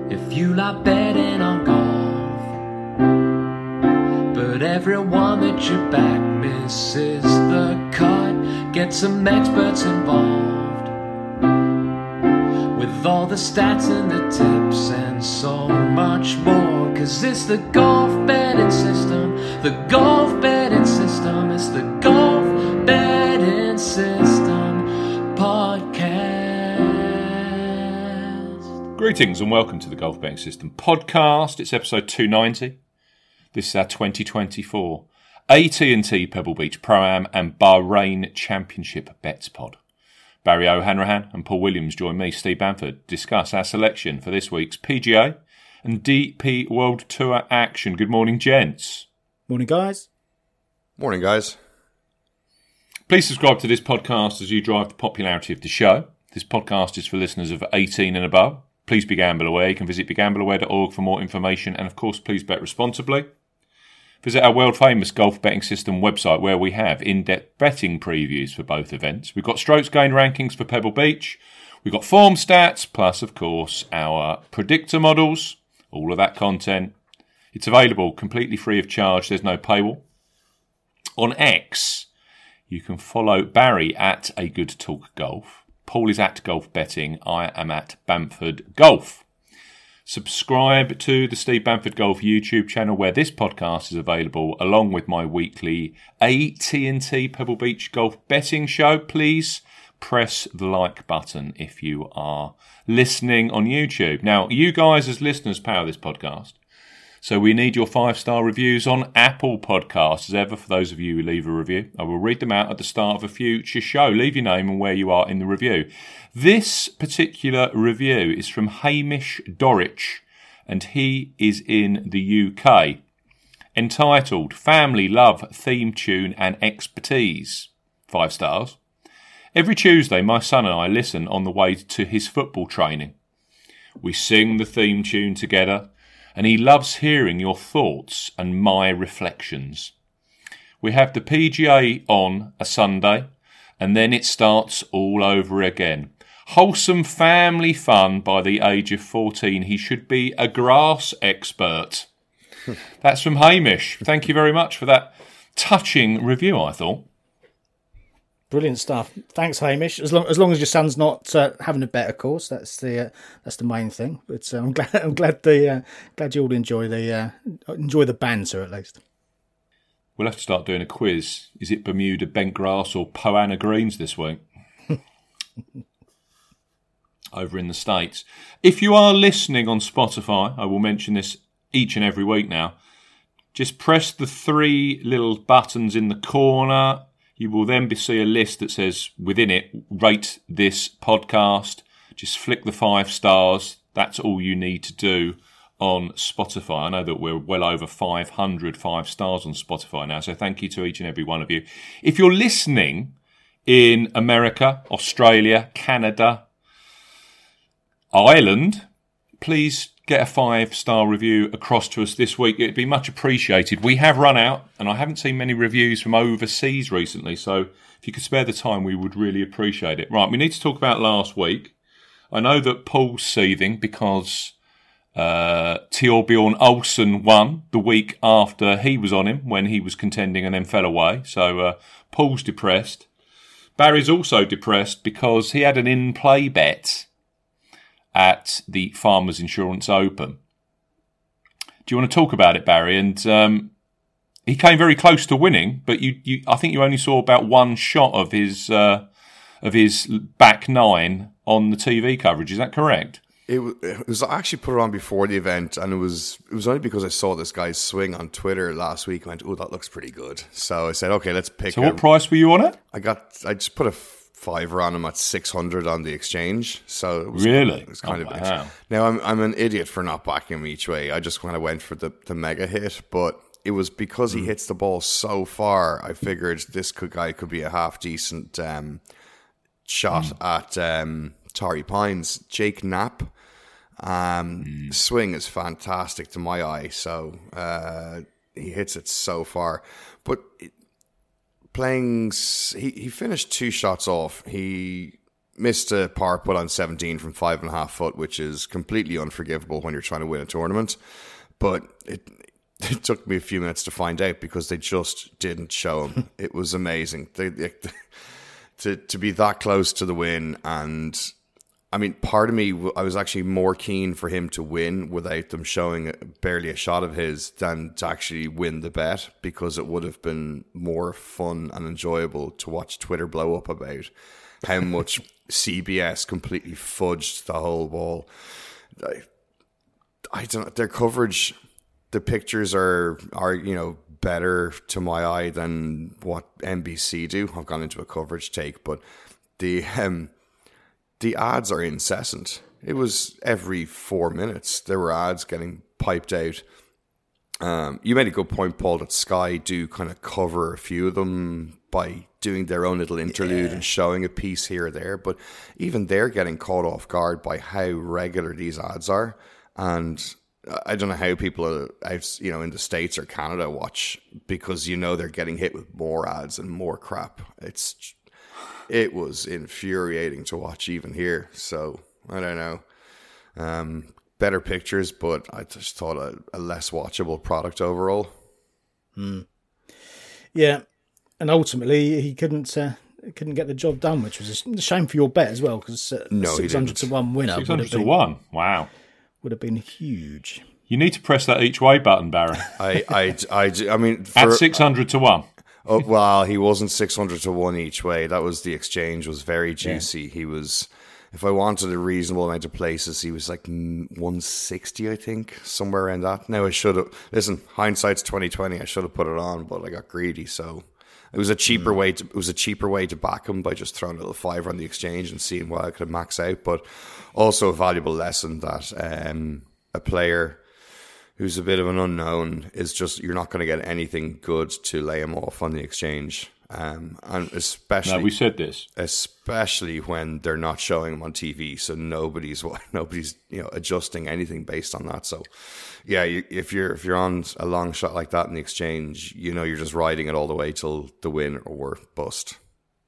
if you like betting on golf. But everyone that you back misses the cut. Get some experts involved with all the stats and the tips and so much more. Cause it's the golf betting system, the golf betting system, it's the golf betting system podcast. Greetings and welcome to the Golf Betting System podcast. It's episode 290. This is our 2024 AT&T Pebble Beach Pro-Am and Bahrain Championship Bets pod. Barry O'Hanrahan and Paul Williams join me, Steve Bamford, to discuss our selection for this week's PGA and DP World Tour action. Good morning, gents. Morning, guys. Morning, guys. Please subscribe to this podcast as you drive the popularity of the show. This podcast is for listeners of 18 and above. Please be gamble aware. You can visit begambleaware.org for more information. And of course, please bet responsibly. Visit our world-famous golf betting system website where we have in-depth betting previews for both events. We've got strokes gained rankings for Pebble Beach. We've got form stats, plus, of course, our predictor models. All of that content. It's available completely free of charge. There's no paywall. On X, you can follow Barry at A Good Talk Golf. Paul is at Golf Betting. I am at Bamford Golf. Subscribe to the Steve Bamford Golf YouTube channel where this podcast is available along with my weekly AT&T Pebble Beach Golf Betting show. Please press the like button if you are listening on YouTube. Now, you guys as listeners power this podcast. So we need your 5-star reviews on Apple Podcasts. As ever, for those of you who leave a review, I will read them out at the start of a future show. Leave your name and where you are in the review. This particular review is from Hamish Dorrich, and he is in the UK. Entitled, Family Love, Theme Tune and Expertise. 5 stars. Every Tuesday, my son and I listen on the way to his football training. We sing the theme tune together, and he loves hearing your thoughts and my reflections. We have the PGA on a Sunday, and then it starts all over again. Wholesome family fun by the age of 14. He should be a grass expert. That's from Hamish. Thank you very much for that touching review, I thought. Brilliant stuff. Thanks, Hamish. As long as your son's not having a bet, of course, that's the main thing. But I'm glad you all enjoy the banter at least. We'll have to start doing a quiz. Is it Bermuda bent grass or Poa annua greens this week? Over in the States. If you are listening on Spotify, I will mention this each and every week now. Just press the 3 little buttons in the corner. You will then see a list that says within it, rate this podcast. Just flick the 5 stars. That's all you need to do on Spotify. I know that we're well over 500 5 stars on Spotify now, so thank you to each and every one of you. If you're listening in America, Australia, Canada, Ireland, please get a 5-star review across to us this week. It'd be much appreciated. We have run out, and I haven't seen many reviews from overseas recently, so if you could spare the time, we would really appreciate it. Right, we need to talk about last week. I know that Paul's seething because Thorbjorn Olsen won the week after he was on him when he was contending and then fell away. So Paul's depressed. Barry's also depressed because he had an in-play bet at the Farmers Insurance Open. Do you want to talk about it, Barry? And he came very close to winning, but I think you only saw about one shot of his back nine on the TV coverage. Is that correct? It was actually put on before the event, and it was only because I saw this guy's swing on Twitter last week. I went, "Oh, that looks pretty good." So I said, "Okay, let's pick." So, what price were you on it? I just put a $5 on him at 600 on the exchange. So it was really, it was kind of wow. Now I'm an idiot for not backing him each way. I just kind of went for the mega hit, but it was because he hits the ball so far. I figured this guy could be a half decent shot at Torrey Pines. Jake Knapp. Swing is fantastic to my eye, so he hits it so far. But he finished 2 shots off. He missed a par putt on 17 from 5.5 foot, which is completely unforgivable when you're trying to win a tournament. But it took me a few minutes to find out because they just didn't show him. It was amazing. To be that close to the win. And I mean, part of me, I was actually more keen for him to win without them showing barely a shot of his than to actually win the bet, because it would have been more fun and enjoyable to watch Twitter blow up about how much CBS completely fudged the whole ball. I don't know, their coverage, the pictures are better to my eye than what NBC do. I've gone into a coverage take, but the ads are incessant. It was every 4 minutes there were ads getting piped out. You made a good point, Paul, that Sky do kind of cover a few of them by doing their own little interlude and showing a piece here or there, but even they're getting caught off guard by how regular these ads are. And I don't know how people are out, in the States or Canada watch, because they're getting hit with more ads and more crap. It was infuriating to watch even here. So I don't know. Better pictures, but I just thought a less watchable product overall. Yeah, and ultimately he couldn't get the job done, which was a shame for your bet as well, because 600 to 1 winner. 600 to 1. Wow, would have been huge. You need to press that each way button, Barry. I mean, at 600 to 1. Oh, well, he wasn't 600 to 1 each way. That was the exchange was very juicy. Yeah. He was, if I wanted a reasonable amount of places, he was like 160, I think, somewhere around that. Now I should have, listen, hindsight's 2020. I should have put it on, but I got greedy. So it was a cheaper way to back him by just throwing a little fiver on the exchange and seeing what I could max out. But also a valuable lesson that a player who's a bit of an unknown is just, you're not going to get anything good to lay him off on the exchange. And especially, no, we said this, especially when they're not showing him on TV, so nobody's adjusting anything based on that. So, yeah, if you're on a long shot like that in the exchange, you're just riding it all the way till the win or bust.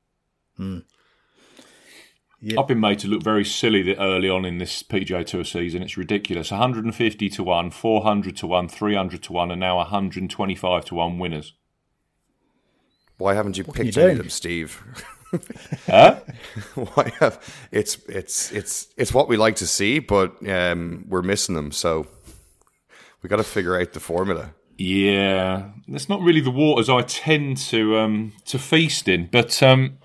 Yep. I've been made to look very silly early on in this PGA Tour season. It's ridiculous. 150 to 1, 400 to 1, 300 to 1, and now 125 to 1 winners. Why haven't you picked any of them, Steve? Huh? Why have it's what we like to see, but we're missing them. So we got to figure out the formula. Yeah, that's not really the waters I tend to feast in, but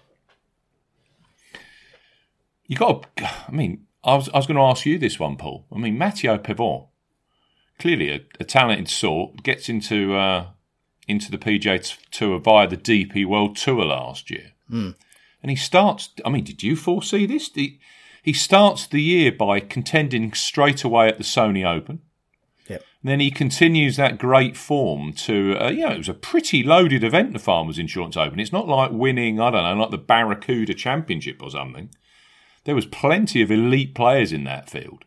you got to, I mean, I was going to ask you this one, Paul. I mean, Matteo Pavon, clearly a talented sort, gets into the PGA Tour via the DP World Tour last year. And he starts, I mean, did you foresee this? He starts the year by contending straight away at the Sony Open. Yep. And then he continues that great form to, it was a pretty loaded event, the Farmers Insurance Open. It's not like winning, I don't know, like the Barracuda Championship or something. There was plenty of elite players in that field.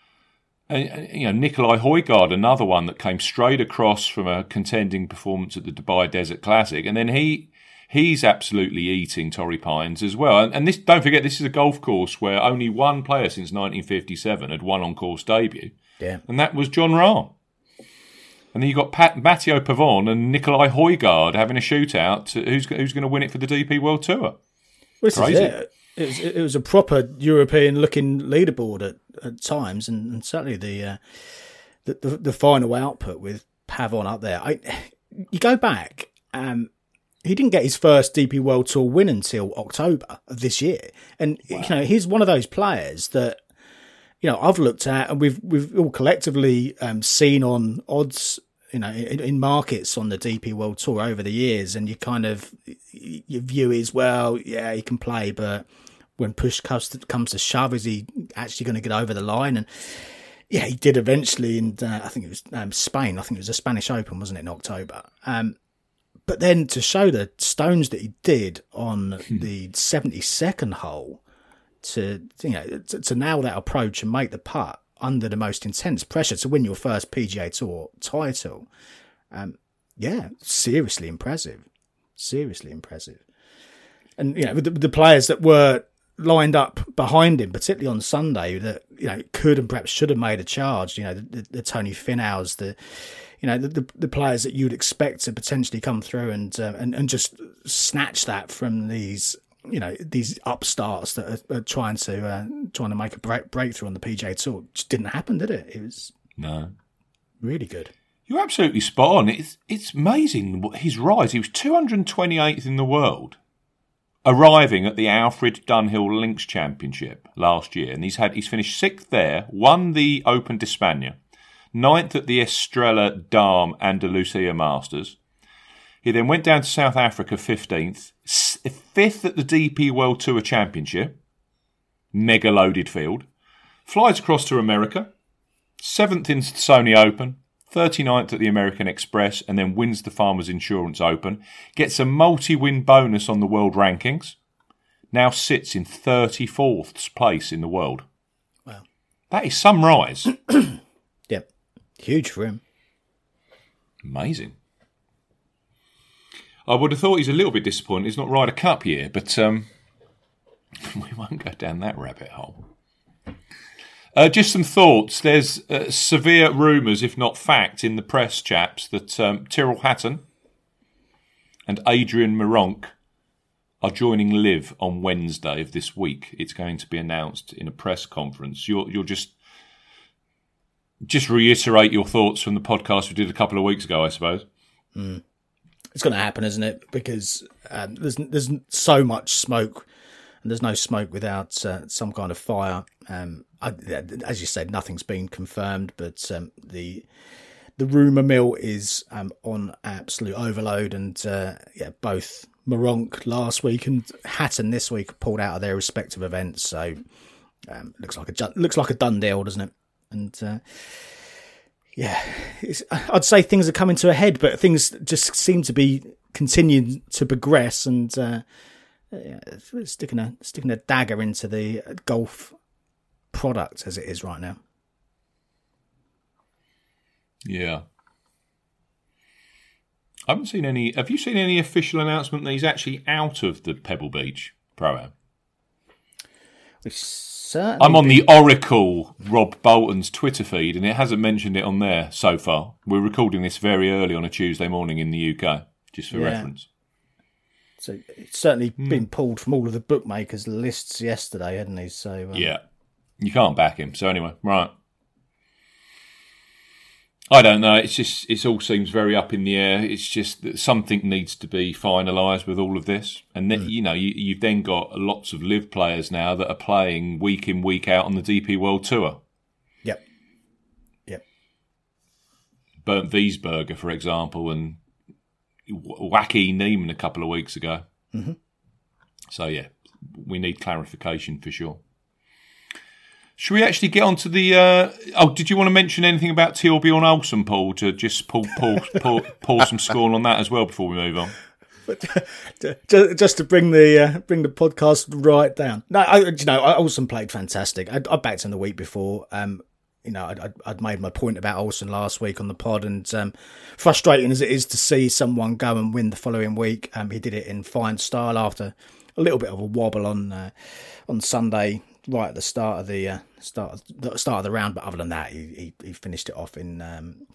Nikolai Højgaard, another one that came straight across from a contending performance at the Dubai Desert Classic, and then he's absolutely eating Torrey Pines as well. And this, don't forget, this is a golf course where only one player since 1957 had won on course debut, and that was Jon Rahm. And then you got Matteo Pavon and Nikolai Højgaard having a shootout. Who's going to win it for the DP World Tour? Crazy. It was a proper European-looking leaderboard at times, and certainly the final output with Pavon up there. You go back, he didn't get his first DP World Tour win until October of this year, and wow. He's one of those players that I've looked at, and we've all collectively seen on odds. In markets on the DP World Tour over the years, and your view is, well, yeah, he can play, but when push comes to shove, is he actually going to get over the line? And yeah, he did eventually, and I think it was Spain. I think it was a Spanish Open, wasn't it, in October? But then to show the stones that he did on the 72nd hole to nail that approach and make the putt under the most intense pressure to win your first PGA Tour title. Seriously impressive. And, the players that were lined up behind him, particularly on Sunday, that could and perhaps should have made a charge. The Tony Finnaus, the players that you'd expect to potentially come through and just snatch that from these upstarts that are trying to make a breakthrough on the PGA Tour. It just didn't happen, did it? It was really good. You're absolutely spot on. It's amazing his rise. He was 228th in the world, arriving at the Alfred Dunhill Links Championship last year, and he's finished 6th there, won the Open d'Espagne, 9th at the Estrella Damm Andalusia Masters. He then went down to South Africa 15th, 5th at the DP World Tour Championship, mega loaded field, flies across to America, 7th in the Sony Open, 39th at the American Express, and then wins the Farmers Insurance Open, gets a multi-win bonus on the world rankings, now sits in 34th place in the world. Wow. That is some rise. Yep. Huge for him. Amazing. I would have thought he's a little bit disappointed he's not Ryder Cup year, but we won't go down that rabbit hole. Just some thoughts. There's severe rumours, if not fact, in the press, chaps, that Tyrrell Hatton and Adrian Meronk are joining Liv on Wednesday of this week. It's going to be announced in a press conference. You'll just reiterate your thoughts from the podcast we did a couple of weeks ago, I suppose. It's going to happen, isn't it? Because there's so much smoke, and there's no smoke without some kind of fire. As you said, nothing's been confirmed, but the rumour mill is on absolute overload, and both Meronk last week and Hatton this week pulled out of their respective events. So looks like a done deal, doesn't it? And I'd say things are coming to a head, but things just seem to be continuing to progress, and sticking a dagger into the golf product as it is right now. Yeah. I haven't seen any. Have you seen any official announcement that he's actually out of the Pebble Beach Pro-Am? I'm on the Oracle Rob Bolton's Twitter feed, and it hasn't mentioned it on there so far. We're recording this very early on a Tuesday morning in the UK, just for reference. So it's certainly been pulled from all of the bookmakers' lists yesterday, hadn't he? So yeah, you can't back him. So anyway, right. I don't know. It all seems very up in the air. It's just that something needs to be finalised with all of this, and then you've then got lots of live players now that are playing week in, week out on the DP World Tour. Yep. Bernd Wiesberger, for example, and Wacky Neiman a couple of weeks ago. Mm-hmm. So yeah, we need clarification for sure. Should we actually get on to the... did you want to mention anything about Thorbjorn Olesen, Paul, to just pour some scorn on that as well before we move on? Just to bring the podcast right down. No, Olesen played fantastic. I backed him the week before. I'd made my point about Olesen last week on the pod, and frustrating as it is to see someone go and win the following week, he did it in fine style after a little bit of a wobble on Sunday, right at the start of the round. But other than that, he finished it off in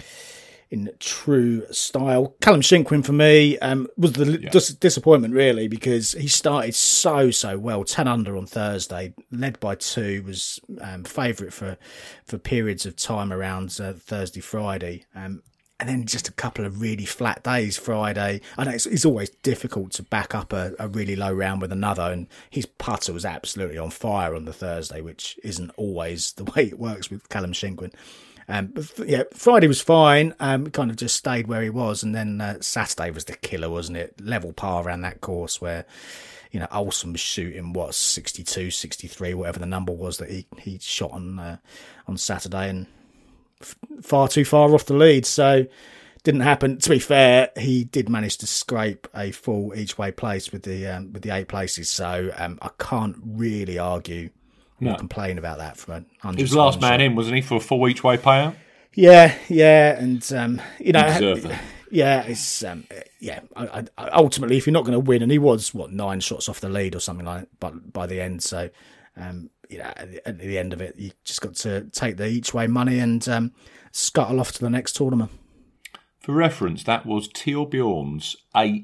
true style. Callum Shinkwin for me was the disappointment really, because he started so well. 10 under on Thursday, led by 2, was favourite for periods of time around Thursday, Friday. And then just a couple of really flat days Friday. I know it's always difficult to back up a really low round with another, and his putter was absolutely on fire on the Thursday, which isn't always the way it works with Callum Shinkwin. Friday was fine. Kind of just stayed where he was, and then Saturday was the killer, wasn't it? Level par around that course where Olesen was shooting 62, 63, whatever the number was that he shot on Saturday, and far too far off the lead, so didn't happen. To be fair, he did manage to scrape a full each way place with the 8 places, so I can't really argue or complain about that. From he was last man in, wasn't he, for a full each way payout? Yeah, and he deserved that. Yeah, it's I ultimately, if you're not going to win, and he was 9 shots off the lead or something like that, but by the end, so at the end of it, you just got to take the each way money and scuttle off to the next tournament. For reference, that was Teal Bjorn's 8th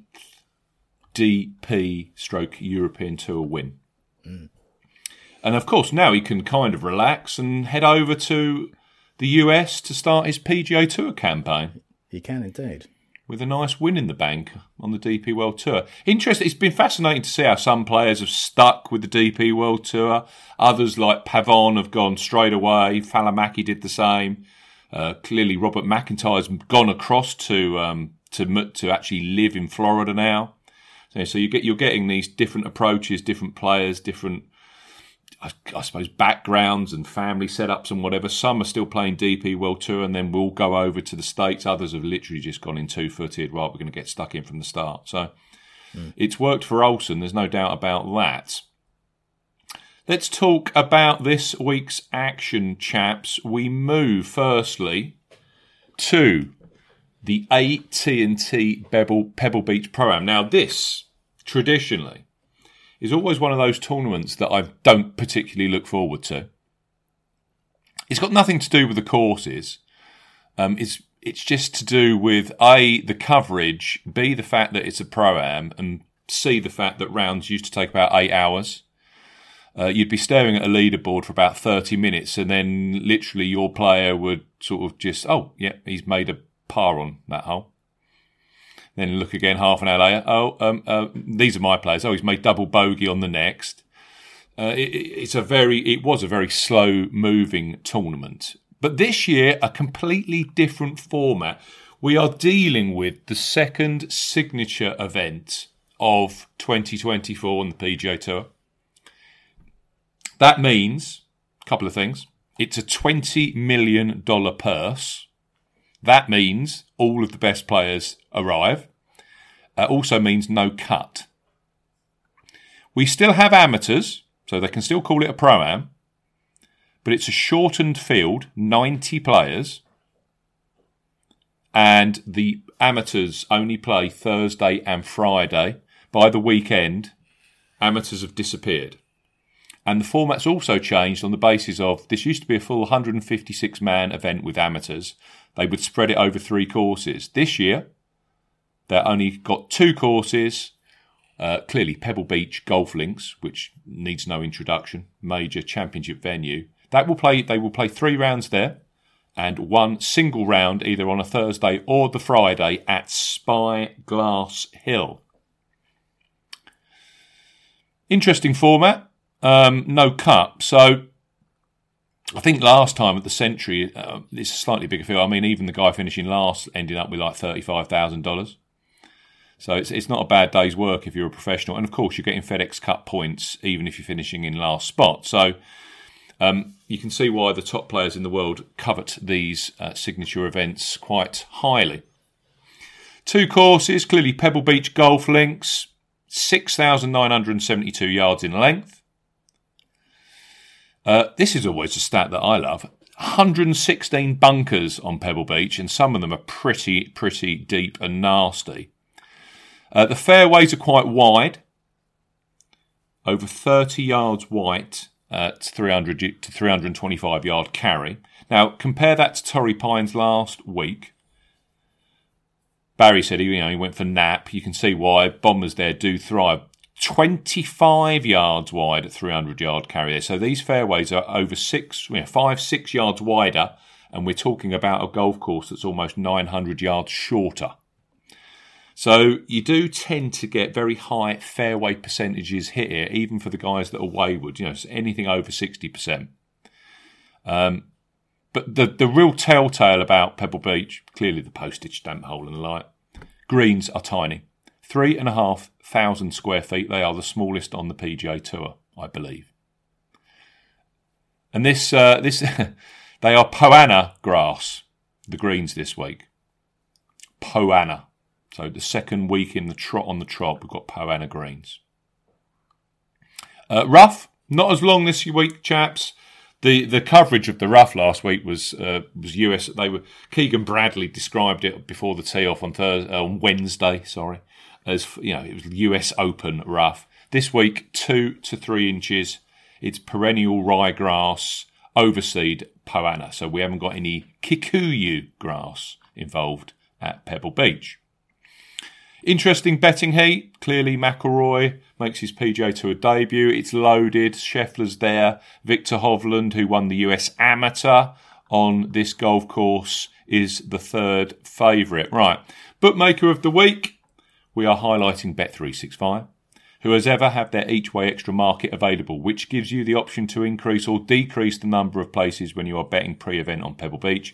DP / European Tour win. And of course, now he can kind of relax and head over to the US to start his PGA Tour campaign. He can indeed. With a nice win in the bank on the DP World Tour. Interesting. It's been fascinating to see how some players have stuck with the DP World Tour. Others, like Pavon, have gone straight away. Falamaki did the same. Clearly, Robert McIntyre's gone across to actually live in Florida now. So you're getting these different approaches, different players, different, I suppose, backgrounds and family setups and whatever. Some are still playing DP World Tour and then will go over to the States. Others have literally just gone in two-footed. Right, we're going to get stuck in from the start. So it's worked for Olsen. There's no doubt about that. Let's talk about this week's action, chaps. We move, firstly, to the AT&T Pebble Beach Pro-Am. Now, this, traditionally, is always one of those tournaments that I don't particularly look forward to. It's got nothing to do with the courses. It's just to do with, A, the coverage, B, the fact that it's a Pro-Am, and C, the fact that rounds used to take about 8 hours. You'd be staring at a leaderboard for about 30 minutes and then literally your player would sort of just, he's made a par on that hole. Then look again half an hour later, these are my players. He's made double bogey on the next. It was a very slow moving tournament. But this year, a completely different format. We are dealing with the second signature event of 2024 on the PGA Tour. That means a couple of things. It's a $20 million purse. That means all of the best players arrive. Also means no cut. We still have amateurs, so they can still call it a Pro-Am, but it's a shortened field, 90 players, and the amateurs only play Thursday and Friday. By the weekend, amateurs have disappeared. And the format's also changed on the basis of this used to be a full 156-man event with amateurs. They would spread it over 3 courses. This year, they've only got 2 courses. Clearly, Pebble Beach Golf Links, which needs no introduction, major championship venue. They will play 3 rounds there and 1 single round either on a Thursday or the Friday at Spyglass Hill. Interesting format. No cut. So I think last time at the Century, it's a slightly bigger field. I mean, even the guy finishing last ended up with like $35,000. So it's not a bad day's work if you're a professional. And of course, you're getting FedEx Cup points even if you're finishing in last spot. So you can see why the top players in the world covet these signature events quite highly. 2 courses, clearly Pebble Beach Golf Links, 6,972 yards in length. This is always a stat that I love. 116 bunkers on Pebble Beach, and some of them are pretty deep and nasty. The fairways are quite wide, over 30 yards wide at 300 to 325 yard carry. Now, compare that to Torrey Pines last week. Barry said he went for nap. You can see why. Bombers there do thrive. 25 yards wide at 300 yard carry there. So these fairways are over 5-6 yards wider, and we're talking about a golf course that's almost 900 yards shorter. So you do tend to get very high fairway percentages hit here, even for the guys that are wayward. Anything over 60%. But the real telltale about Pebble Beach, clearly the postage stamp hole and the like, greens are tiny. 3,500 square feet. They are the smallest on the PGA Tour, I believe. And this they are Poana grass, the greens this week. Poana. So the second week in the trot on the trot, we've got Poana greens. Rough, not as long this week, chaps. The coverage of the rough last week was US. Keegan Bradley described it before the tee off on Wednesday. Sorry, as it was US Open rough. This week 2 to 3 inches. It's perennial ryegrass, overseed poana. So we haven't got any kikuyu grass involved at Pebble Beach. Interesting betting heat. Clearly McIlroy makes his PGA Tour debut. It's loaded. Scheffler's there. Victor Hovland, who won the US Amateur on this golf course, is the third favourite. Right. Bookmaker of the week. We are highlighting Bet365, who has ever had their each way extra market available, which gives you the option to increase or decrease the number of places when you are betting pre-event on Pebble Beach.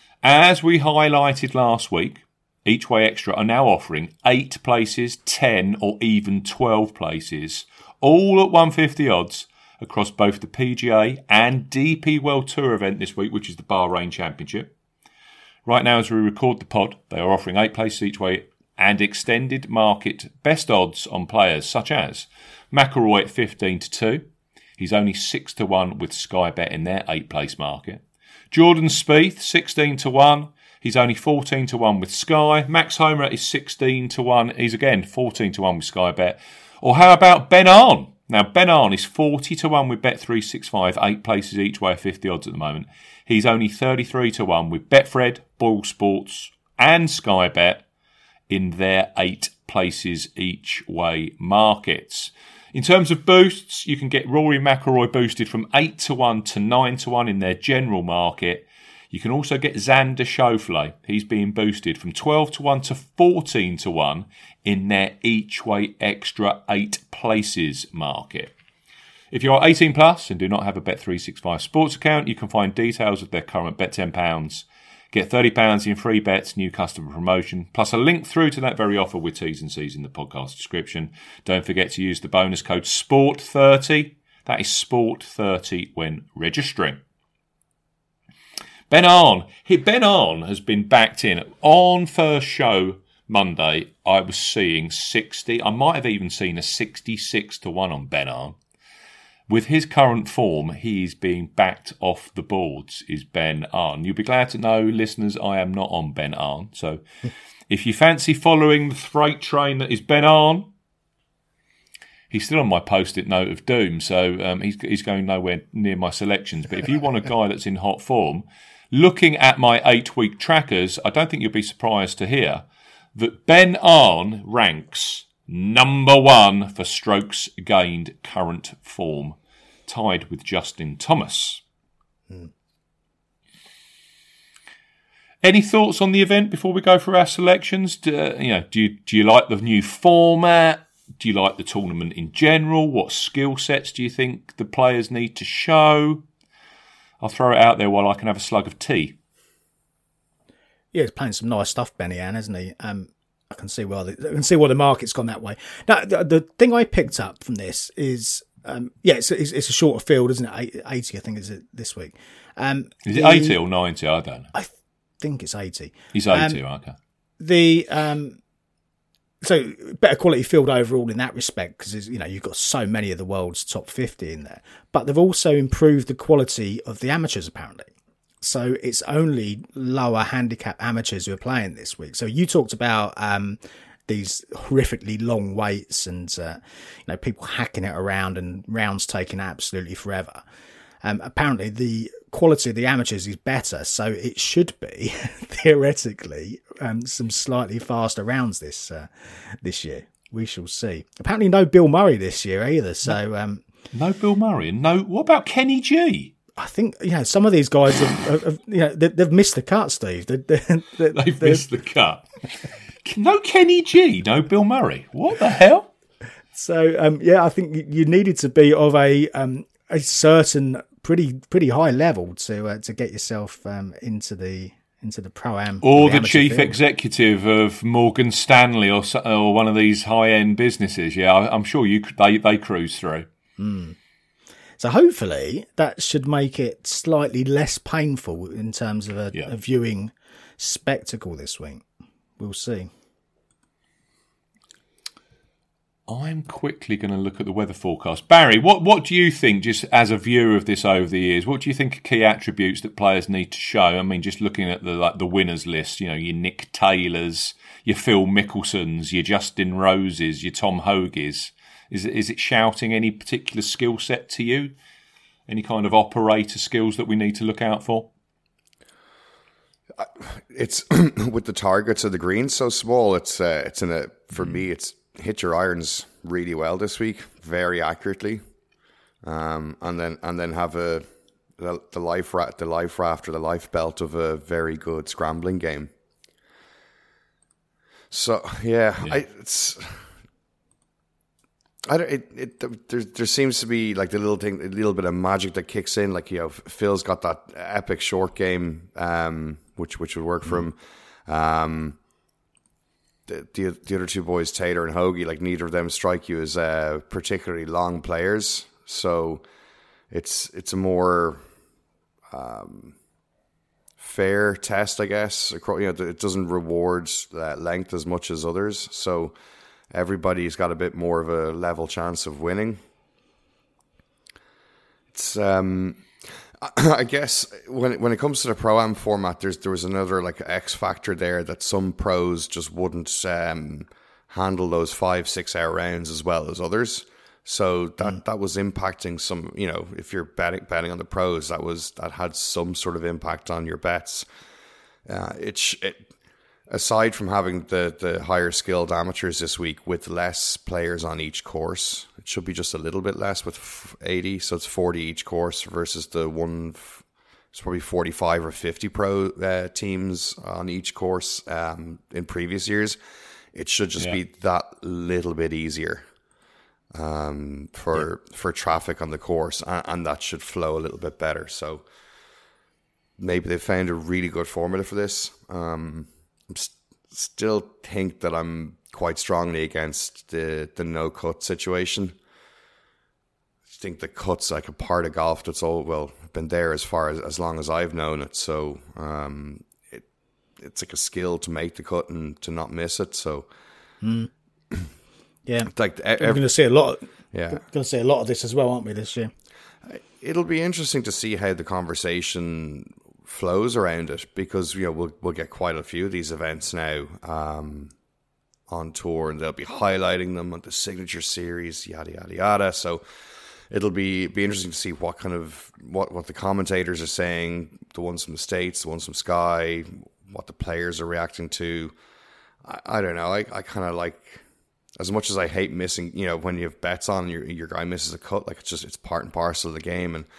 As we highlighted last week, Each Way Extra are now offering 8 places, 10 or even 12 places, all at 150 odds across both the PGA and DP World Tour event this week, which is the Bahrain Championship. Right now, as we record the pod, they are offering 8 places each way and extended market best odds on players such as McIlroy at 15 to 2. He's only 6 to 1 with Sky Bet in their 8-place market. Jordan Spieth, 16 to 1. He's only 14 to 1 with Sky. Max Homer is 16 to 1. He's again 14 to 1 with Sky Bet. Or how about Ben Arn? Now, Ben Arn is 40 to 1 with Bet365, 8 places each way, 50 odds at the moment. He's only 33 to 1 with Betfred, Boyle Sports, and Sky Bet in their 8 places each way markets. In terms of boosts, you can get Rory McIlroy boosted from 8 to 1 to 9 to 1 in their general market. You can also get Xander Schauffele. He's being boosted from 12 to 1 to 14 to 1 in their each way extra 8 places market. If you are 18 plus and do not have a Bet365 sports account, you can find details of their current Bet £10. Get £30 in free bets, new customer promotion, plus a link through to that very offer with T's and C's in the podcast description. Don't forget to use the bonus code SPORT30. That is SPORT30 when registering. Ben Arn has been backed in. On first show Monday, I was seeing 60. I might have even seen a 66 to 1 on Ben Arn. With his current form, he is being backed off the boards, is Ben Arn. You'll be glad to know, listeners, I am not on Ben Arn. So if you fancy following the freight train that is Ben Arn, he's still on my post-it note of doom, so he's going nowhere near my selections. But if you want a guy that's in hot form, looking at my 8-week trackers, I don't think you'll be surprised to hear that Ben Arn ranks number 1 for strokes gained current form, tied with Justin Thomas. Any thoughts on the event before we go through our selections? Do you like the new format? Do you like the tournament in general? What skill sets do you think the players need to show? I'll throw it out there while I can have a slug of tea. Yeah, he's playing some nice stuff, Benny Ann, hasn't he? I can see why the market's gone that way. Now, the thing I picked up from this is, it's a shorter field, isn't it? 80, I think, is it this week? Is it 80 or 90? I don't know. I think it's 80. He's 80, okay. So better quality field overall in that respect, because you've got so many of the world's top 50 in there. But they've also improved the quality of the amateurs, apparently. So it's only lower handicap amateurs who are playing this week. So you talked about these horrifically long waits and people hacking it around and rounds taking absolutely forever. Apparently the quality of the amateurs is better, so it should be theoretically some slightly faster rounds this year. We shall see. Apparently no Bill Murray this year either. So no Bill Murray. No. What about Kenny G? I think some of these guys have they've missed the cut, Steve. They've missed the cut. No Kenny G, no Bill Murray. What the hell? So I think you needed to be of a certain pretty high level to get yourself into the pro-am or the chief field. Executive of Morgan Stanley or one of these high-end businesses. Yeah, I'm sure they cruise through. So hopefully that should make it slightly less painful in terms of a viewing spectacle this week. We'll see. I'm quickly going to look at the weather forecast. Barry, what do you think, just as a viewer of this over the years, what do you think are key attributes that players need to show? I mean, just looking at the winners list, your Nick Taylors, your Phil Mickelsons, your Justin Roses, your Tom Hoagies. Is it shouting any particular skill set to you? Any kind of operator skills that we need to look out for? It's with the targets of the greens so small. For me, it's hit your irons really well this week, very accurately, and then have the life raft or the life belt of a very good scrambling game. So yeah. There seems to be like a little bit of magic that kicks in. Like, Phil's got that epic short game, which would work for him. The other two boys, Taylor and Hoagie, like neither of them strike you as particularly long players. So it's a more fair test, I guess. It doesn't reward length as much as others. So everybody's got a bit more of a level chance of winning. It's I guess when it comes to the Pro-Am format, there was another like X factor there that some pros just wouldn't handle those 5-6 hour rounds as well as others. So that was impacting some. If you're betting on the pros, that had some sort of impact on your bets. Aside from having the higher skilled amateurs this week with less players on each course, it should be just a little bit less with 80, so it's 40 each course versus it's probably 45 or 50 pro teams on each course in previous years. It should just be that little bit easier for traffic on the course, and that should flow a little bit better. So maybe they found a really good formula for this. Still think that I'm quite strongly against the no cut situation. I think the cut's like a part of golf that's been there as long as I've known it. So it's like a skill to make the cut and to not miss it. So yeah, like we're going to see a lot. Yeah, we're going to see a lot of this as well, aren't we, this year? It'll be interesting to see how the conversation flows around it, because we'll get quite a few of these events now on tour, and they'll be highlighting them on the Signature Series, yada yada yada. So it'll be interesting to see what kind of what the commentators are saying, the ones from the States, the ones from Sky, what the players are reacting to. I don't know. I kind of like, as much as I hate missing, when you have bets on and your guy misses a cut, like it's part and parcel of the game, and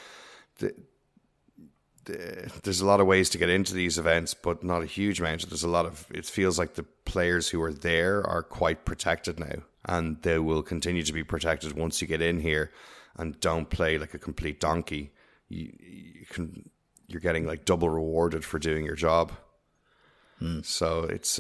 there's a lot of ways to get into these events, but not a huge amount. It feels like the players who are there are quite protected now, and they will continue to be protected once you get in here and don't play like a complete donkey. You're getting like double rewarded for doing your job. So it's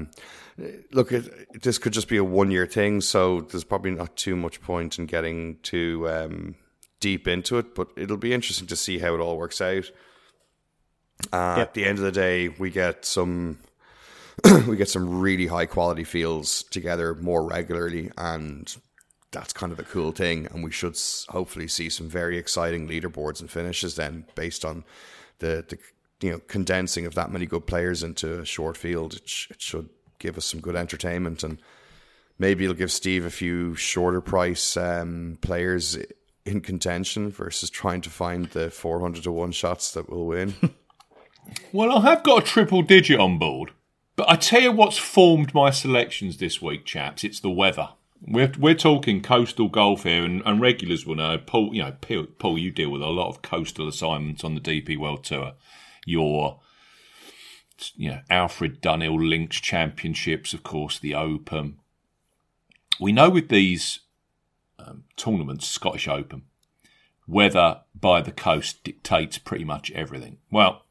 this could just be a 1 year thing, so there's probably not too much point in getting too deep into it, but it'll be interesting to see how it all works out. At the end of the day, we get some really high quality fields together more regularly, and that's kind of a cool thing. And we should hopefully see some very exciting leaderboards and finishes then, based on the condensing of that many good players into a short field. It should give us some good entertainment, and maybe it'll give Steve a few shorter price players in contention versus trying to find the 400 to 1 shots that will win. Well, I have got a triple digit on board, but I tell you what's formed my selections this week, chaps. It's the weather. We're talking coastal golf here, and regulars will know. Paul, you deal with a lot of coastal assignments on the DP World Tour. Your, Alfred Dunhill Links Championships, of course, the Open. We know with these tournaments, Scottish Open, weather by the coast dictates pretty much everything. Well,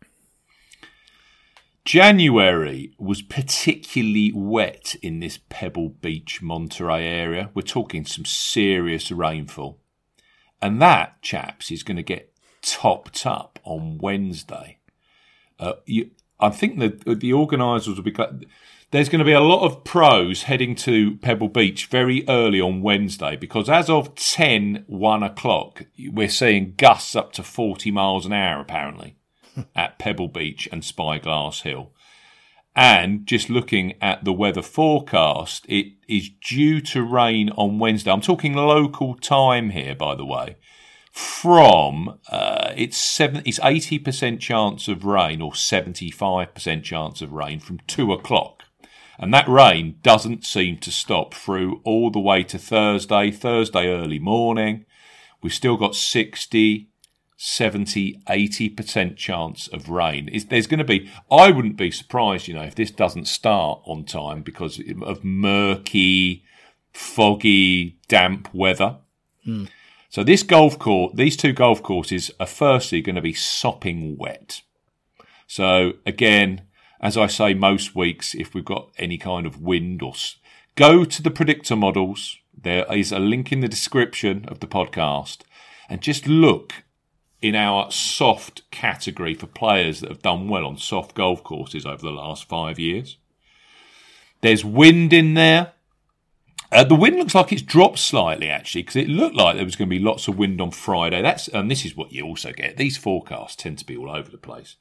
January was particularly wet in this Pebble Beach, Monterey area. We're talking some serious rainfall. And that, chaps, is going to get topped up on Wednesday. I think that the organisers will be glad. there's going to be a lot of pros heading to Pebble Beach very early on Wednesday, because as of 1 o'clock, we're seeing gusts up to 40 miles an hour, apparently, at Pebble Beach and Spyglass Hill. And just looking at the weather forecast, it is due to rain on Wednesday. I'm talking local time here, by the way. From it's 80% chance of rain or 75% chance of rain from 2 o'clock. And that rain doesn't seem to stop through all the way to Thursday early morning. We've still got 60, 70, 80% chance of rain. There's going to be, I wouldn't be surprised, if this doesn't start on time because of murky, foggy, damp weather. So these two golf courses are firstly going to be sopping wet. So again, as I say most weeks, if we've got any kind of wind go to the predictor models. There is a link in the description of the podcast, and just look in our soft category for players that have done well on soft golf courses over the last 5 years. There's wind in there. The wind looks like it's dropped slightly, actually, because it looked like there was going to be lots of wind on Friday. And this is what you also get. These forecasts tend to be all over the place.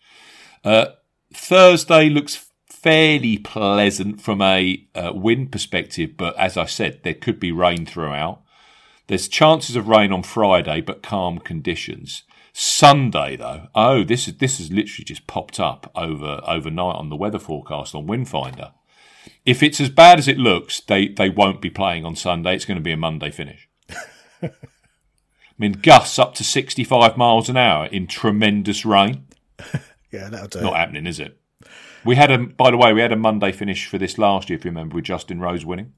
Thursday looks fairly pleasant from a wind perspective, but as I said, there could be rain throughout. There's chances of rain on Friday, but calm conditions. Sunday, though, this has literally just popped up overnight on the weather forecast on Windfinder. If it's as bad as it looks, they won't be playing on Sunday. It's going to be a Monday finish. I mean, gusts up to 65 miles an hour in tremendous rain. Yeah, that'll do. Not happening, is it? By the way, we had a Monday finish for this last year, if you remember, with Justin Rose winning.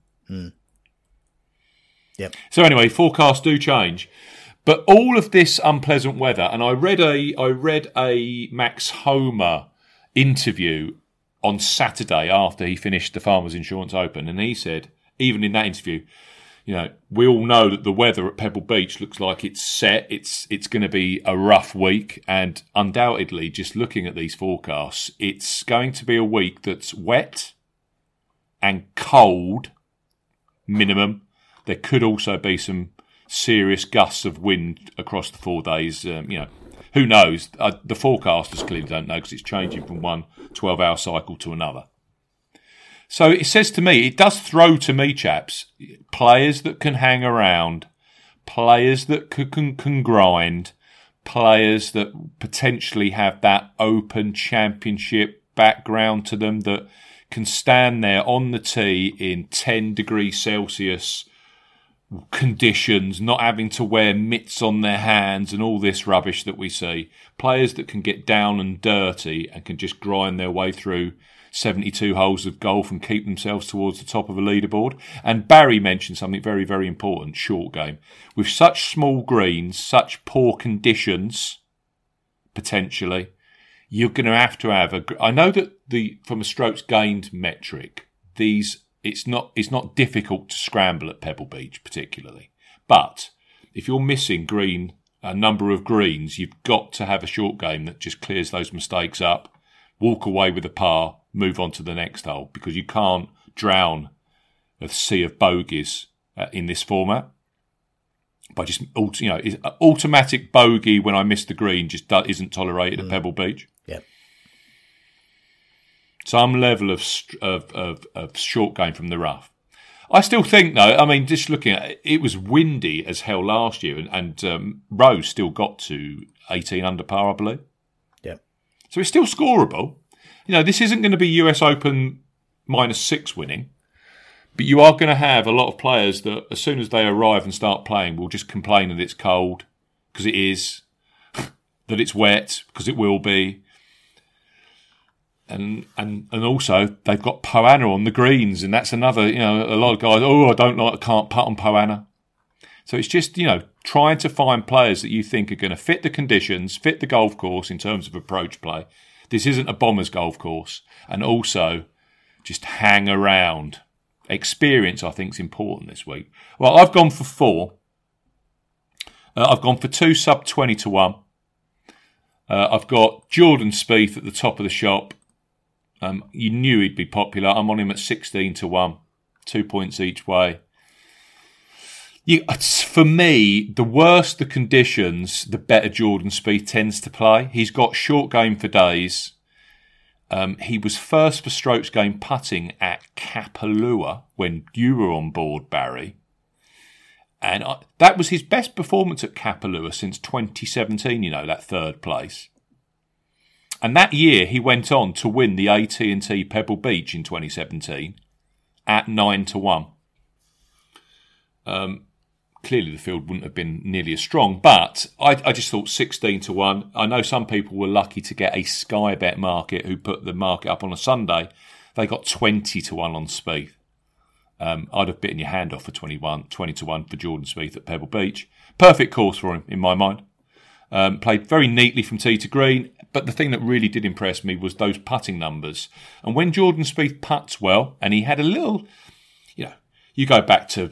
Yep. So anyway, forecasts do change. But all of this unpleasant weather, and I read a Max Homa interview on Saturday after he finished the Farmers Insurance Open, and he said, even in that interview, we all know that the weather at Pebble Beach looks like it's set. It's going to be a rough week, and undoubtedly, just looking at these forecasts, it's going to be a week that's wet and cold, minimum. There could also be some serious gusts of wind across the 4 days. Who knows? The forecasters clearly don't know because it's changing from one 12-hour cycle to another. So it says to me, it does throw to me, chaps, players that can hang around, players that can grind, players that potentially have that Open Championship background to them that can stand there on the tee in 10 degrees Celsius conditions, not having to wear mitts on their hands and all this rubbish that we see. Players that can get down and dirty and can just grind their way through 72 holes of golf and keep themselves towards the top of a leaderboard. And Barry mentioned something very, very important, short game. With such small greens, such poor conditions, potentially, you're going to have I know that from a strokes gained metric, it's not difficult to scramble at Pebble Beach particularly. But if you're missing a number of greens, you've got to have a short game that just clears those mistakes up, walk away with a par, move on to the next hole, because you can't drown a sea of bogeys in this format. By just, automatic bogey when I miss the green just isn't tolerated at Pebble Beach. Yep. Some level of short game from the rough. I still think, though, just looking at it, it was windy as hell last year, and Rose still got to 18 under par, I believe. Yep. So it's still scoreable. This isn't going to be US Open -6 winning, but you are going to have a lot of players that, as soon as they arrive and start playing, will just complain that it's cold, because it is, that it's wet, because it will be. And also they've got Poa annua on the greens, and that's another. A lot of guys. I can't putt on Poa annua. So it's just trying to find players that you think are going to fit the conditions, fit the golf course in terms of approach play. This isn't a Bombers golf course, and also just hang around. Experience, I think, is important this week. Well, I've gone for 4. I've gone for 2 sub 20 to 1. I've got Jordan Spieth at the top of the shop. You knew he'd be popular. I'm on him at 16-1, 2 points each way. For me, the worse the conditions, the better Jordan Spieth tends to play. He's got short game for days. He was first for strokes gained putting at Kapalua when you were on board, Barry. And that was his best performance at Kapalua since 2017, that third place. And that year he went on to win the AT&T Pebble Beach in 2017 at 9-1. Clearly the field wouldn't have been nearly as strong, but I just thought 16-1. I know some people were lucky to get a Sky Bet market who put the market up on a Sunday. They got 20-1 on Spieth. I'd have bitten your hand off for 20-1 for Jordan Spieth at Pebble Beach. Perfect course for him, in my mind. Played very neatly from tee to green, but the thing that really did impress me was those putting numbers. And when Jordan Spieth putts well, and he had a little, you go back to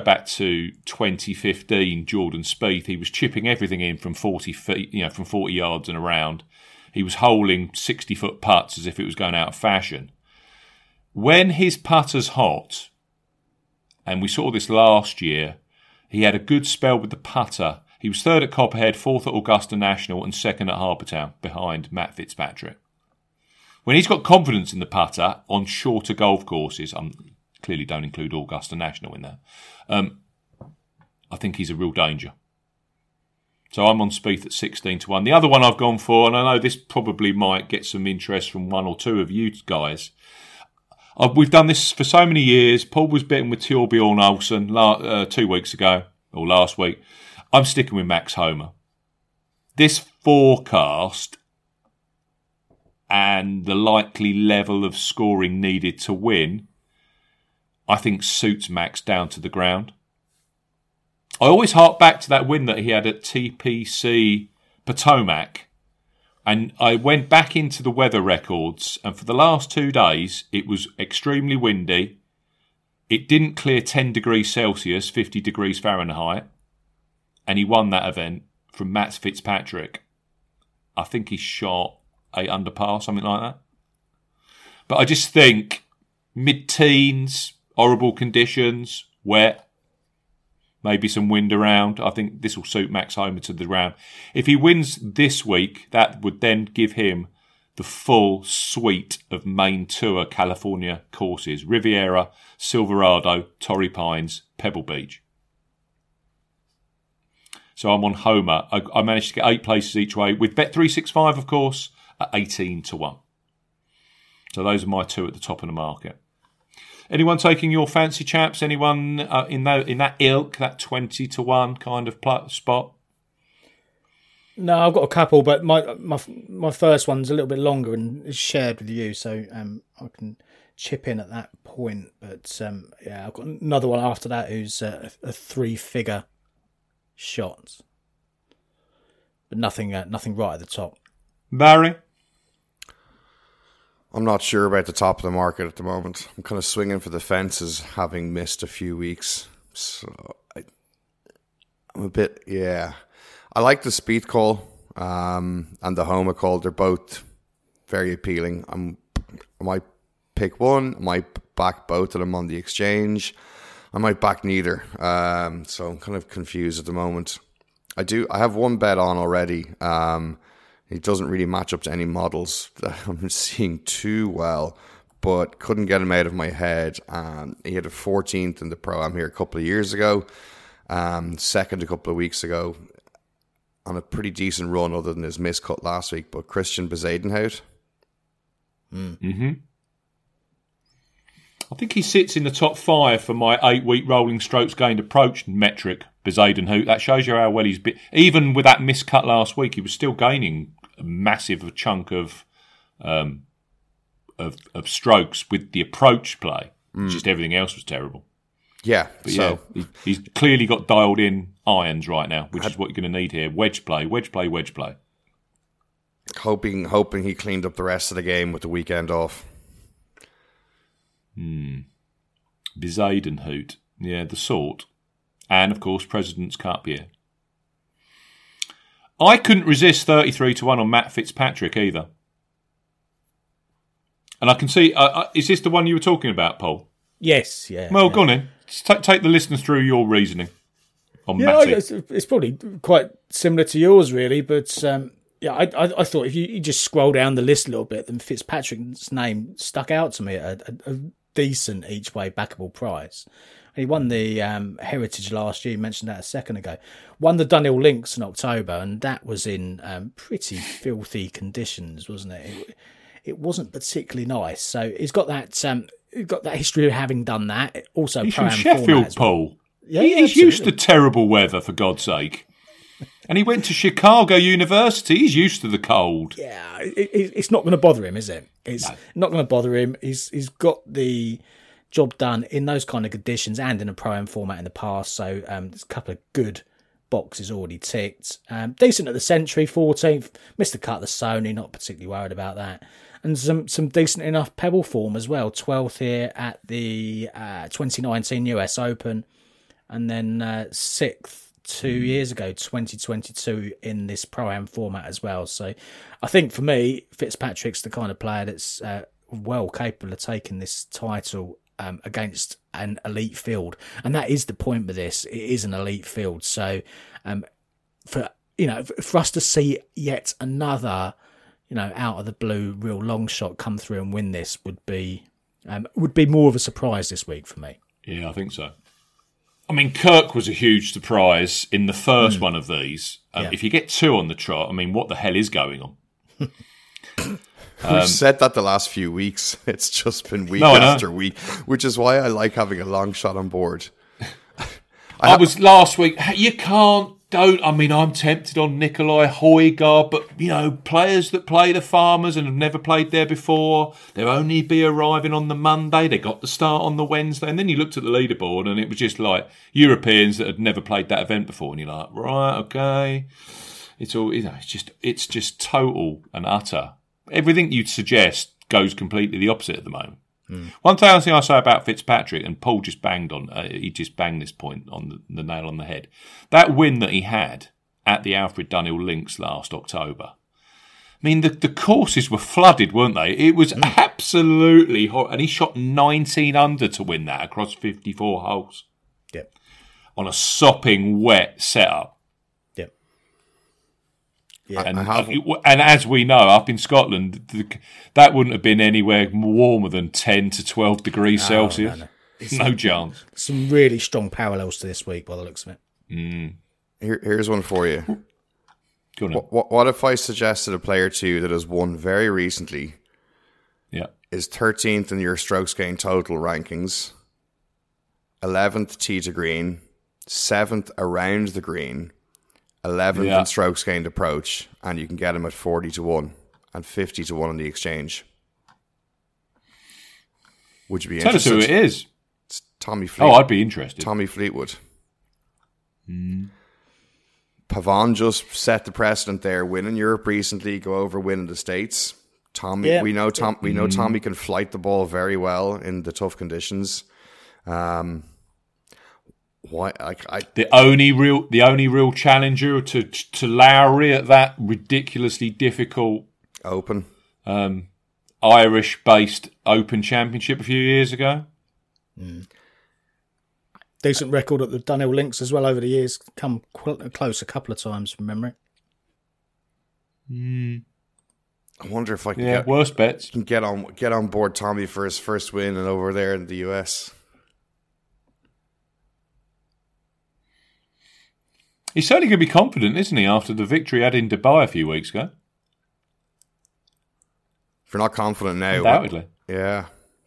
2015, Jordan Spieth, he was chipping everything in from 40 feet, from 40 yards and around. He was holing 60-foot putts as if it was going out of fashion. When his putter's hot, and we saw this last year, he had a good spell with the putter. He was third at Copperhead, fourth at Augusta National, and second at Harbour Town, behind Matt Fitzpatrick. When he's got confidence in the putter on shorter golf courses, clearly don't include Augusta National in there, I think he's a real danger. So I'm on Spieth at 16-1. The other one I've gone for, and I know this probably might get some interest from one or two of you guys. We've done this for so many years. Paul was betting with Thorbjorn Olsen 2 weeks ago, or last week. I'm sticking with Max Homa. This forecast and the likely level of scoring needed to win, I think suits Max down to the ground. I always hark back to that win that he had at TPC Potomac, and I went back into the weather records, and for the last 2 days it was extremely windy. It didn't clear 10 degrees Celsius, 50 degrees Fahrenheit, and he won that event from Matt Fitzpatrick. I think he shot 8 under par, something like that. But I just think mid-teens, horrible conditions, wet, maybe some wind around. I think this will suit Max Homa to the ground. If he wins this week, that would then give him the full suite of main tour California courses: Riviera, Silverado, Torrey Pines, Pebble Beach. So I'm on Homa. I managed to get 8 places each way with Bet365, of course, at 18-1. So those are my 2 at the top of the market. Anyone taking your fancy, chaps? Anyone in that ilk, that 20-1 kind of spot? No, I've got a couple, but my first one's a little bit longer and is shared with you, so I can chip in at that point. But I've got another one after that who's a 3-figure shot, but nothing right at the top. Barry? I'm not sure about the top of the market at the moment. I'm kind of swinging for the fences, having missed a few weeks. So I'm a bit, I like the Spieth call and the Homa call. They're both very appealing. I might pick one. I might back both of them on the exchange. I might back neither. So I'm kind of confused at the moment. I have one bet on already. It doesn't really match up to any models that I'm seeing too well, but couldn't get him out of my head. He had a 14th in the Pro-Am here a couple of years ago, second a couple of weeks ago, on a pretty decent run other than his miscut last week. But Christian Bezuidenhout. Mm-hmm. I think he sits in the top 5 for my 8-week rolling strokes gained approach metric, Bezuidenhout. That shows you how well he's been. Even with that miscut last week, he was still gaining a massive chunk of strokes with the approach play. Just everything else was terrible. Yeah. But so he's clearly got dialed in irons right now, which is what you're going to need here. Wedge play. Hoping he cleaned up the rest of the game with the weekend off. Bezuidenhout. Yeah, the sort. And, of course, President's Cup, yeah. I couldn't resist 33-1 on Matt Fitzpatrick either. And I can see, is this the one you were talking about, Paul? Yes, yeah. Well, yeah. go on in. Take the listeners through your reasoning on Yeah, Matty. it's probably quite similar to yours, really. But I thought if you just scroll down the list a little bit, then Fitzpatrick's name stuck out to me at a decent each way backable price. He won the Heritage last year. You mentioned that a second ago. Won the Dunhill Links in October, and that was in pretty filthy conditions, wasn't it? It wasn't particularly nice. So he's got that. He's got that history of having done that. Also, He's pro-am from Sheffield, format as well. Paul. Yeah, He's used to absolutely. terrible weather, for God's sake. And he went to Chicago University. He's used to the cold. Yeah, it's not going to bother him, is it? It's not going to bother him. He's got the job done in those kind of conditions and in a pro-am format in the past. So there's a couple of good boxes already ticked. Decent at the Century, 14th. Missed the cut at the Sony, not particularly worried about that. And some decent enough pebble form as well. 12th here at the 2019 US Open. And then 6th 2 years ago, 2022, in this Pro-Am format as well. So I think for me, Fitzpatrick's the kind of player that's well capable of taking this title against an elite field. And that is the point with this. It is an elite field. So for us to see yet another, out of the blue real long shot come through and win this would be more of a surprise this week for me. Yeah, I think so. I mean, Kirk was a huge surprise in the first one of these. Yeah. If you get 2 on the trot, I mean, what the hell is going on? We've said that the last few weeks. It's just been week No, I know. after week, which is why I like having a long shot on board. I was last week. You I'm tempted on Nikolai Højgaard, but, players that play the Farmers and have never played there before, they'll only be arriving on the Monday. They got the start on the Wednesday. And then you looked at the leaderboard and it was just like Europeans that had never played that event before. And you're like, right, okay. It's all, it's just total and utter. Everything you'd suggest goes completely the opposite at the moment. One thing I say about Fitzpatrick, and Paul just banged this point on the nail on the head. That win that he had at the Alfred Dunhill Links last October. I mean, the courses were flooded, weren't they? It was absolutely hot, and he shot 19 under to win that across 54 holes. Yep. On a sopping wet setup. Yep. Yeah, And as we know, up in Scotland, that wouldn't have been anywhere warmer than 10 to 12 degrees Celsius. No chance. Some really strong parallels to this week by the looks of it. Here's one for you. Go on. What if I suggested a player to you that has won very recently, Yeah. is 13th in your strokes gained total rankings, 11th tee to green, 7th around the green, 11th in strokes gained approach, and you can get him at 40-1 and 50-1 on the exchange. Would you be Tell us interested? who it is. It's Tommy Fleetwood. Oh, I'd be interested. Tommy Fleetwood. Pavon just set the precedent there, winning Europe recently, go over winning the States. Tommy, Yeah. we know Tommy can flight the ball very well in the tough conditions. The only real challenger to Lowry at that ridiculously difficult Open. Irish-based Open Championship a few years ago. Decent record at the Dunhill Links as well over the years. Come close a couple of times from memory. I wonder if I can Worst bets. get on board Tommy for his first win and over there in the US. He's certainly going to be confident, isn't he, after the victory he had in Dubai a few weeks ago? If you're not confident now, Undoubtedly. yeah.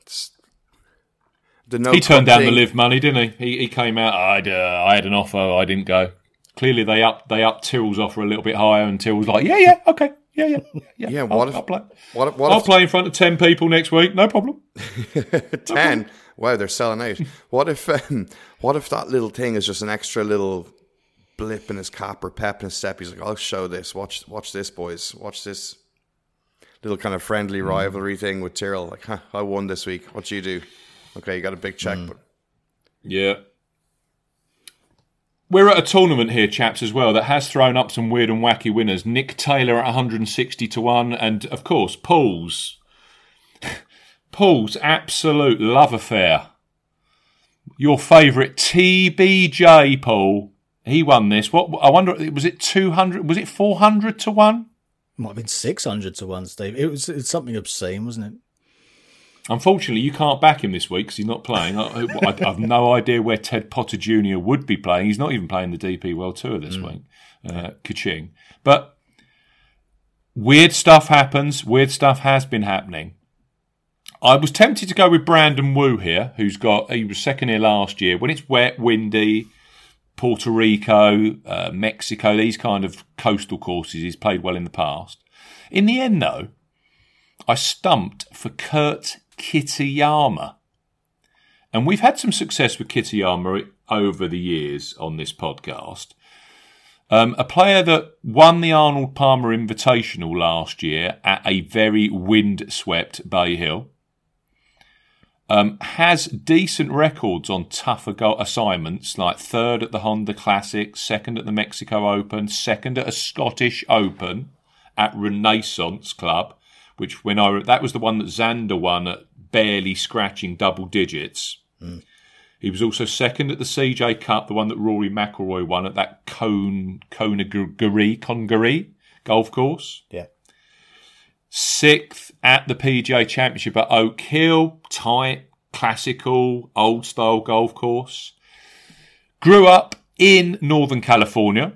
He turned down the live money, didn't he? He came out, I had an offer, I didn't go. Clearly they upped Tyrrell's offer a little bit higher, and Tyrrell was like, okay, yeah. Yeah, I'll play in front of 10 people next week, no problem. 10? Wow, they're selling out. What if that little thing is just an extra little blip in his cap or pep in his step? He's like, I'll show this. Watch this, boys. Watch this. Little kind of friendly rivalry thing with Tyrrell. Like, I won this week. What'd you do? Okay, you got a big check. But Yeah. We're at a tournament here, chaps, as well, that has thrown up some weird and wacky winners. Nick Taylor at 160-1, and, of course, Paul's Paul's absolute love affair. Your favourite TBJ, Paul. He won this. What I wonder, was it 200? Was it 400 to 1? Might have been 600 to 1, Steve. It's something obscene, wasn't it? Unfortunately, you can't back him this week because he's not playing. I've no idea where Ted Potter Jr. would be playing. He's not even playing the DP World Tour this week. Ka-ching. But weird stuff happens. Weird stuff has been happening. I was tempted to go with Brandon Wu here, he was second here last year. When it's wet, windy, Puerto Rico, Mexico, these kind of coastal courses, he's played well in the past. In the end, though, I stumped for Kurt Kitayama. And we've had some success with Kitayama over the years on this podcast. A player that won the Arnold Palmer Invitational last year at a very wind-swept Bay Hill. Has decent records on tougher assignments, like third at the Honda Classic, second at the Mexico Open, second at a Scottish Open at Renaissance Club, which that was the one that Xander won at barely scratching double digits. He was also second at the CJ Cup, the one that Rory McIlroy won at that Congaree golf course. Yeah. Sixth at the PGA Championship at Oak Hill, tight, classical, old-style golf course. Grew up in Northern California.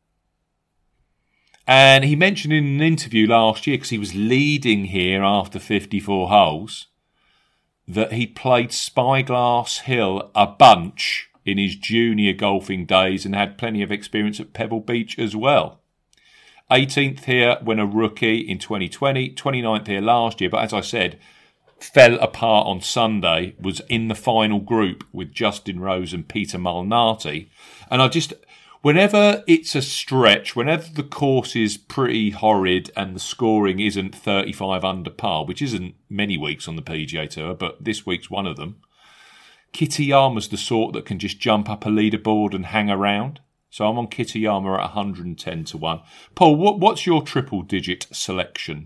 And he mentioned in an interview last year, because he was leading here after 54 holes, that he played Spyglass Hill a bunch in his junior golfing days and had plenty of experience at Pebble Beach as well. 18th here when a rookie in 2020, 29th here last year, but as I said, fell apart on Sunday, was in the final group with Justin Rose and Peter Malnati. And whenever it's a stretch, whenever the course is pretty horrid and the scoring isn't 35 under par, which isn't many weeks on the PGA Tour, but this week's one of them, Kitayama's the sort that can just jump up a leaderboard and hang around. So I'm on Kitayama at 110 to 1. Paul, what's your triple-digit selection?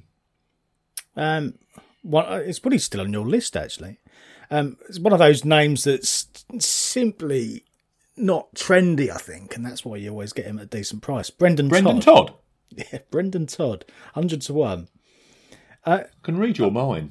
It's probably still on your list, actually. It's one of those names that's simply not trendy, I think, and that's why you always get him at a decent price. Brendan Todd. Yeah, Brendan Todd, 100 to 1. I can read your mind.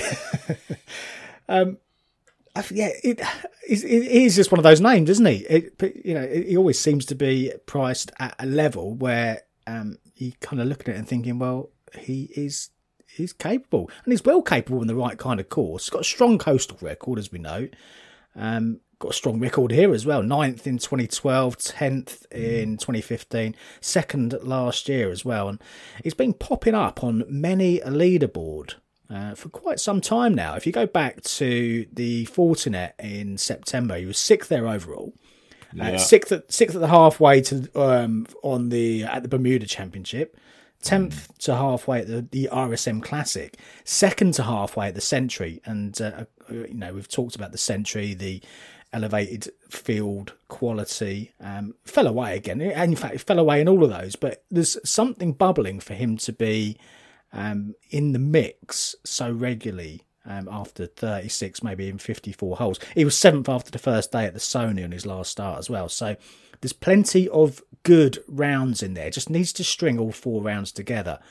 It is just one of those names, isn't he? He always seems to be priced at a level where you kind of look at it and thinking, well, he's capable, and he's well capable in the right kind of course. He's got a strong coastal record, as we know. Got a strong record here as well. 9th in 2012, 10th in 2015, 2nd last year as well. And he's been popping up on many a leaderboard for quite some time now. If you go back to the Fortinet in September, he was 6th there overall. Yeah. Sixth at the halfway to at the Bermuda Championship. 10th to halfway at the RSM Classic, 2nd to halfway at the Century, and we've talked about the Century, the elevated field quality, fell away again, and in fact it fell away in all of those, but there's something bubbling for him to be in the mix so regularly after 36, maybe even 54 holes. He was 7th after the first day at the Sony on his last start as well, so there's plenty of good rounds in there. Just needs to string all 4 rounds together.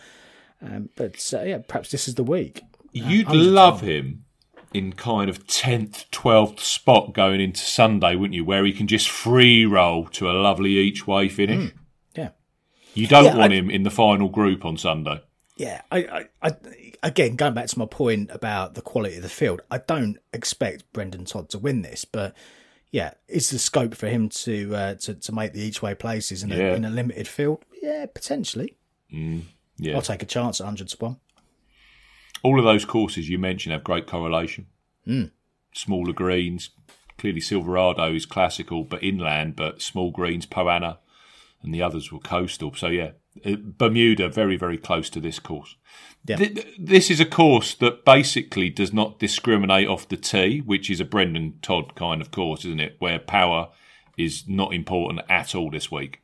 Perhaps this is the week. You'd love him in kind of 10th, 12th spot going into Sunday, wouldn't you? Where he can just free roll to a lovely each way finish. Yeah. You don't want him in the final group on Sunday. Yeah. I again, going back to my point about the quality of the field, I don't expect Brendan Todd to win this, but yeah, is the scope for him to make the each way places in a limited field? Yeah, potentially. Yeah, I'll take a chance at 100 to 1. All of those courses you mentioned have great correlation. Smaller greens, clearly Silverado is classical, but inland, but small greens, Poana, and the others were coastal. So yeah, Bermuda very, very close to this course. Yeah. This is a course that basically does not discriminate off the tee, which is a Brendan Todd kind of course, isn't it? Where power is not important at all this week.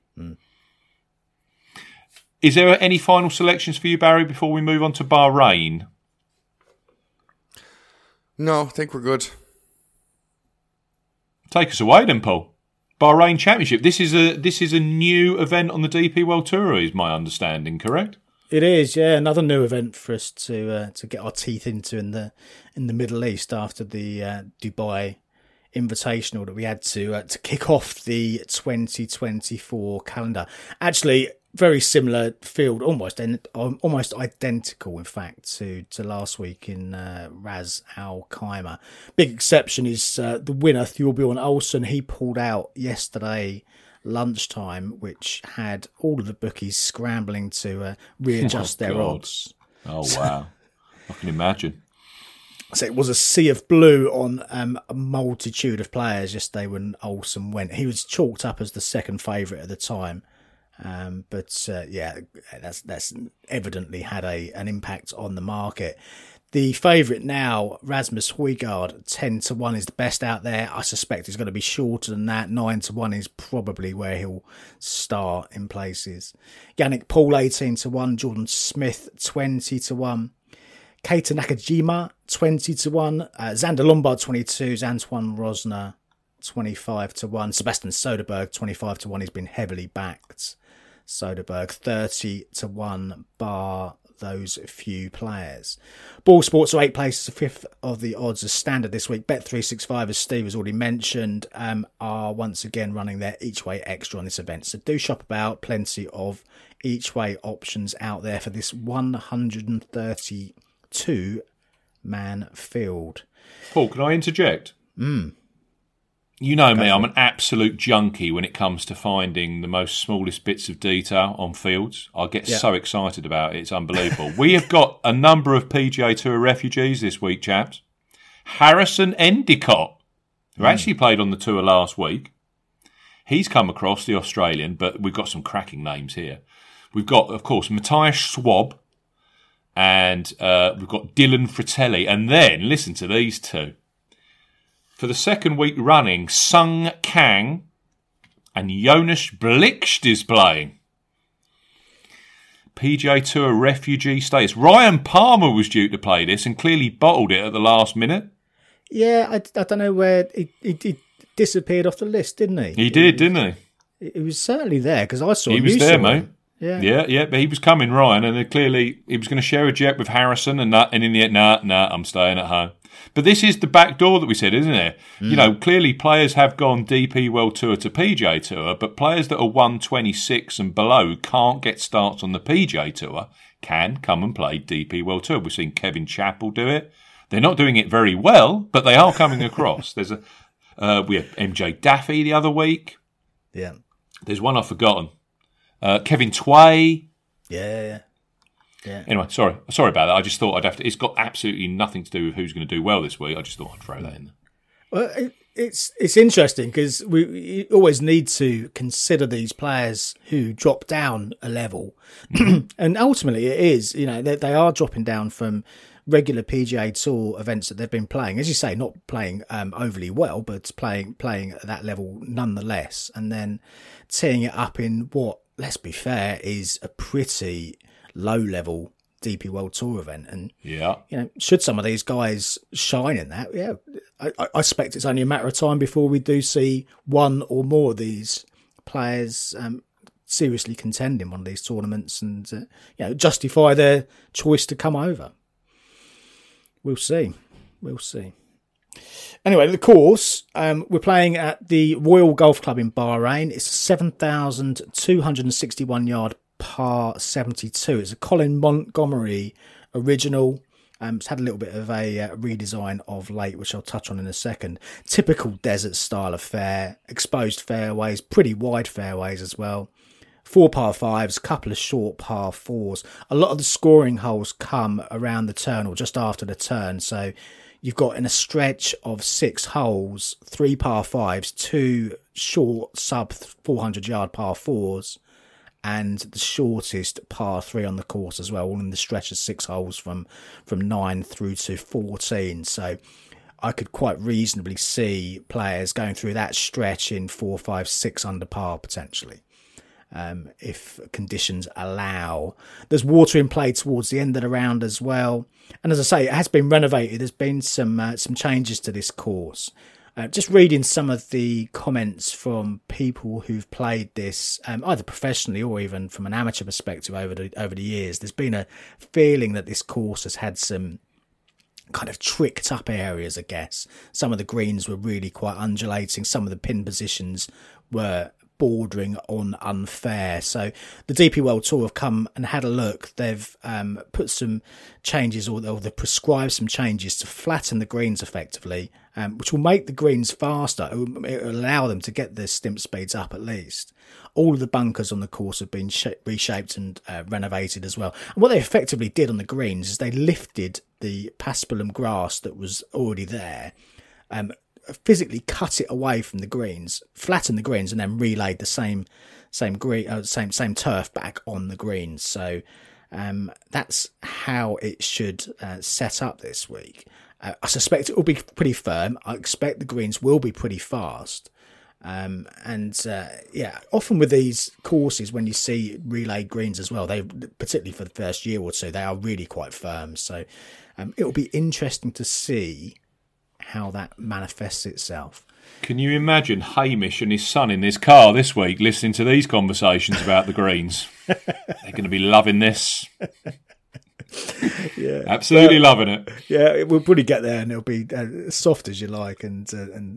Is there any final selections for you, Barry, before we move on to Bahrain? No, I think we're good. Take us away then, Paul. Bahrain Championship. This is a new event on the DP World Tour, is my understanding, correct? It is, yeah, another new event for us to get our teeth into in the Middle East after the Dubai Invitational that we had to kick off the 2024 calendar. Actually, very similar field, almost identical, in fact, to last week in Ras Al Khaimah. Big exception is the winner, Thorbjorn Olsen. He pulled out yesterday lunchtime, which had all of the bookies scrambling to readjust their odds. Oh, wow. I can imagine. So it was a sea of blue on a multitude of players yesterday when Olsen went. He was chalked up as the second favourite at the time. But that's evidently had an impact on the market. The favourite now, Rasmus Højgaard, 10-1 is the best out there. I suspect it's going to be shorter than that. 9-1 is probably where he'll start in places. Yannick Paul, 18-1. Jordan Smith, 20-1. Keita Nakajima, 20-1. Xander Lombard, 22. Antoine Rosner, 25-1. Sebastian Soderberg, 25-1. He's been heavily backed. Soderberg, 30-1, bar those few players. Ball Sports are 8 places, a fifth of the odds as standard this week. Bet365, as Steve has already mentioned, are once again running their each way extra on this event. So do shop about. Plenty of each way options out there for this 132-man field. Paul, can I interject? You know me, I'm an absolute junkie when it comes to finding the most smallest bits of detail on fields. I get so excited about it, it's unbelievable. We have got a number of PGA Tour refugees this week, chaps. Harrison Endicott, who actually played on the tour last week. He's come across the Australian, but we've got some cracking names here. We've got, of course, Matthias Schwab, and we've got Dylan Fratelli. And then, listen to these two. For the second week running, Sung Kang and Jonas Blixt is playing. PGA Tour refugee status. Ryan Palmer was due to play this and clearly bottled it at the last minute. Yeah, I don't know where he disappeared off the list, didn't he? He did, didn't he? He was certainly there because I saw him. He was there, mate. Yeah, but he was coming, Ryan, and clearly he was going to share a jet with Harrison, and in the end, nah, I'm staying at home. But this is the back door that we said, isn't it? You know, clearly players have gone DP World Tour to PGA Tour, but players that are 126 and below can't get starts on the PGA Tour can come and play DP World Tour. We've seen Kevin Chappell do it. They're not doing it very well, but they are coming across. We had MJ Daffy the other week. Yeah. There's one I've forgotten. Kevin Tway. Yeah. Anyway, sorry about that. I just thought I'd have to. It's got absolutely nothing to do with who's going to do well this week. I just thought I'd throw that in there. Well, it's interesting because we always need to consider these players who drop down a level, and ultimately it is, you know, they are dropping down from regular PGA Tour events that they've been playing, as you say, not playing overly well, but playing at that level nonetheless, and then teeing it up in what, let's be fair, is a pretty low-level DP World Tour event. And you know, should some of these guys shine in that, I suspect it's only a matter of time before we do see one or more of these players seriously contend in one of these tournaments and justify their choice to come over. We'll see. Anyway, the course, we're playing at the Royal Golf Club in Bahrain. It's a 7,261 yard par 72. It's a Colin Montgomery original. It's had a little bit of a redesign of late, which I'll touch on in a second. Typical desert style affair, exposed fairways, pretty wide fairways as well. 4 par 5s, couple of short par 4s. A lot of the scoring holes come around the turn or just after the turn. So you've got in a stretch of 6 holes, 3 par 5s, 2 short sub 400 yard par 4s, and the shortest par 3 on the course as well, all in the stretch of 6 holes from 9 through to 14. So I could quite reasonably see players going through that stretch in 4, 5, 6 under par potentially. if conditions allow. There's water in play towards the end of the round as well. And as I say, it has been renovated. There's been some changes to this course. Just reading some of the comments from people who've played this, either professionally or even from an amateur perspective over the years, there's been a feeling that this course has had some kind of tricked up areas, I guess. Some of the greens were really quite undulating. Some of the pin positions were bordering on unfair. So the DP World Tour have come and had a look. They've put some changes, or they've prescribed some changes to flatten the greens effectively, which will make the greens faster. It will allow them to get their stimp speeds up at least. All of the bunkers on the course have been reshaped and renovated as well. And what they effectively did on the greens is they lifted the paspalum grass that was already there, physically cut it away from the greens, flattened the greens, and then relayed the same turf back on the greens. So that's how it should set up this week. I suspect it will be pretty firm. I expect the greens will be pretty fast. Often with these courses, when you see relayed greens as well, they, particularly for the first year or two, they are really quite firm. So it will be interesting to see how that manifests itself. Can you imagine Hamish and his son in this car this week listening to these conversations about the greens? They're going to be loving this. Yeah, absolutely loving it. Yeah, we'll probably get there, and it'll be as soft as you like, and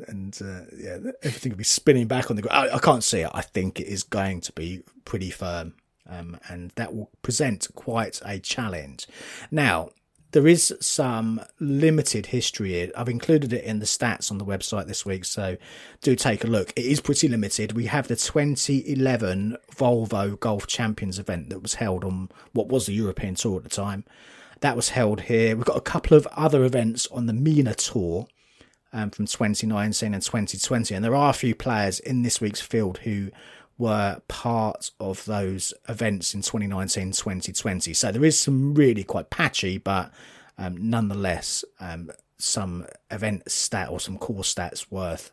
everything will be spinning back on the ground. I can't see it. I think it is going to be pretty firm, and that will present quite a challenge. Now, there is some limited history here. I've included it in the stats on the website this week, so do take a look. It is pretty limited. We have the 2011 Volvo Golf Champions event that was held on what was the European Tour at the time. That was held here. We've got a couple of other events on the MENA Tour from 2019 and 2020, and there are a few players in this week's field who were part of those events in 2019, 2020. So there is some really quite patchy, but nonetheless, some event stat or some course stats worth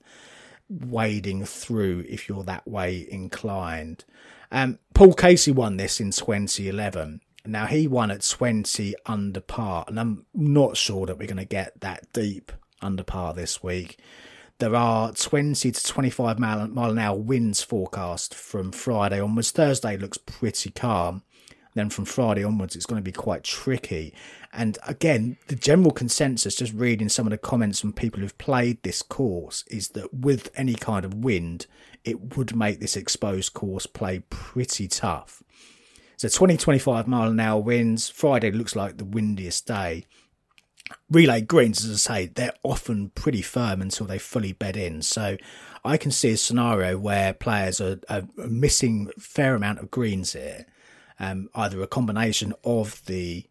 wading through if you're that way inclined. Paul Casey won this in 2011. Now, he won at 20 under par, and I'm not sure that we're going to get that deep under par this week. There are 20 to 25 mile an hour winds forecast from Friday onwards. Thursday looks pretty calm. Then from Friday onwards, it's going to be quite tricky. And again, the general consensus, just reading some of the comments from people who've played this course, is that with any kind of wind, it would make this exposed course play pretty tough. So 20, 25 mile an hour winds. Friday looks like the windiest day. Relay greens, as I say, they're often pretty firm until they fully bed in. So I can see a scenario where players are missing a fair amount of greens here, either a combination of the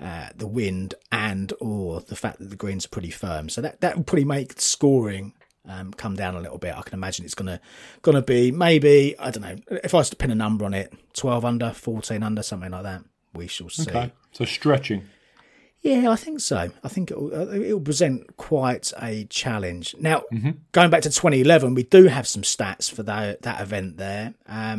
wind and or the fact that the greens are pretty firm. So that will probably make scoring come down a little bit. I can imagine it's gonna be maybe, I don't know, if I was to pin a number on it, 12 under, 14 under, something like that. We shall see. Okay, so stretching. Yeah, I think so. I think it'll present quite a challenge. Now, Going back to 2011, we do have some stats for that event there.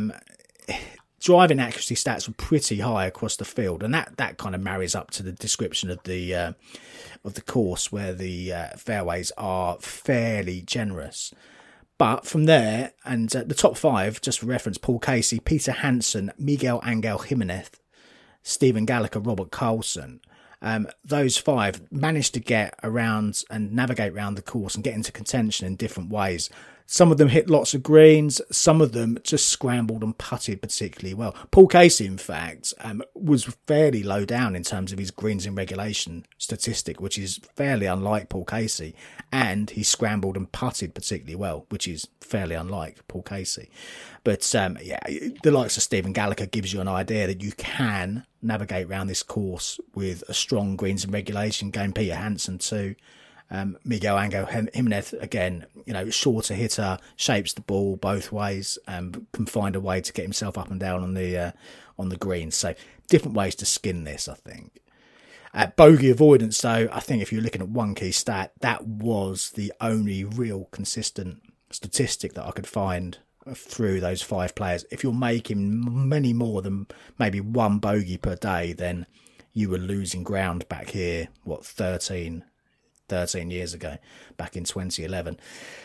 Driving accuracy stats were pretty high across the field, and that kind of marries up to the description of the course, where the fairways are fairly generous. But from there, and the top five, just for reference: Paul Casey, Peter Hansen, Miguel Angel Jimenez, Stephen Gallagher, Robert Carlson. Those five managed to get around and navigate around the course and get into contention in different ways. Some of them hit lots of greens. Some of them just scrambled and putted particularly well. Paul Casey, in fact, was fairly low down in terms of his greens in regulation statistic, which is fairly unlike Paul Casey. And he scrambled and putted particularly well, which is fairly unlike Paul Casey. But the likes of Stephen Gallagher gives you an idea that you can navigate around this course with a strong greens in regulation game. Peter Hansen too. Miguel Angel Jimenez, again, shorter hitter, shapes the ball both ways, can find a way to get himself up and down on the green. So different ways to skin this, I think. Bogey avoidance, though, I think if you're looking at one key stat, that was the only real consistent statistic that I could find through those 5 players. If you're making many more than maybe 1 bogey per day, then you were losing ground back here, 13 years ago, back in 2011.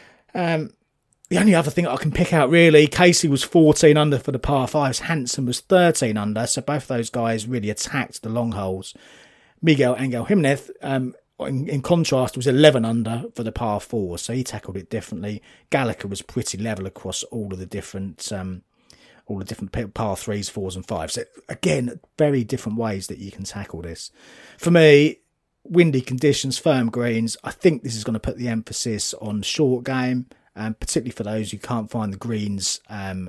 The only other thing I can pick out, really, Casey was 14 under for the par 5s. Hansen was 13 under. So both those guys really attacked the long holes. Miguel Angel Jimenez, in contrast, was 11 under for the par 4. So he tackled it differently. Gallagher was pretty level across all of the different par 3s, 4s and 5s. So again, very different ways that you can tackle this. For me, windy conditions, firm greens. I think this is going to put the emphasis on short game, particularly for those who can't find the greens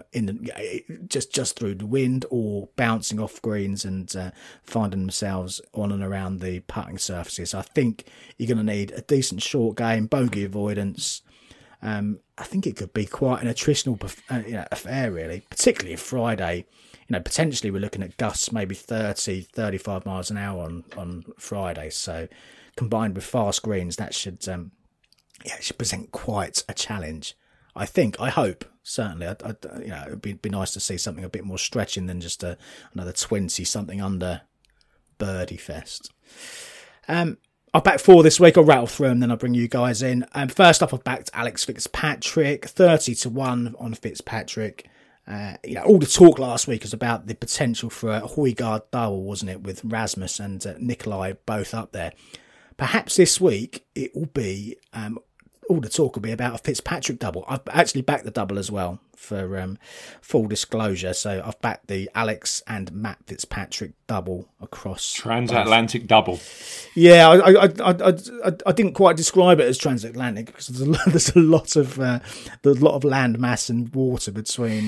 just through the wind or bouncing off greens and finding themselves on and around the putting surfaces. I think you're going to need a decent short game, bogey avoidance. I think it could be quite an attritional affair, really, particularly if Friday. Potentially we're looking at gusts maybe 30, 35 miles an hour on Friday. So combined with fast greens, that should it should present quite a challenge. I hope, certainly. It'd be nice to see something a bit more stretching than just another 20-something under birdie fest. I'll back 4 this week. I'll rattle through them, then I'll bring you guys in. First up, I've backed Alex Fitzpatrick, 30-1 on Fitzpatrick. All the talk last week was about the potential for a Højgaard double, wasn't it, with Rasmus and Nicolai both up there. Perhaps this week it will be all the talk will be about a Fitzpatrick double. I've actually backed the double as well, for full disclosure. So I've backed the Alex and Matt Fitzpatrick double across transatlantic double. Yeah, I didn't quite describe it as transatlantic because there's a lot of land mass and water between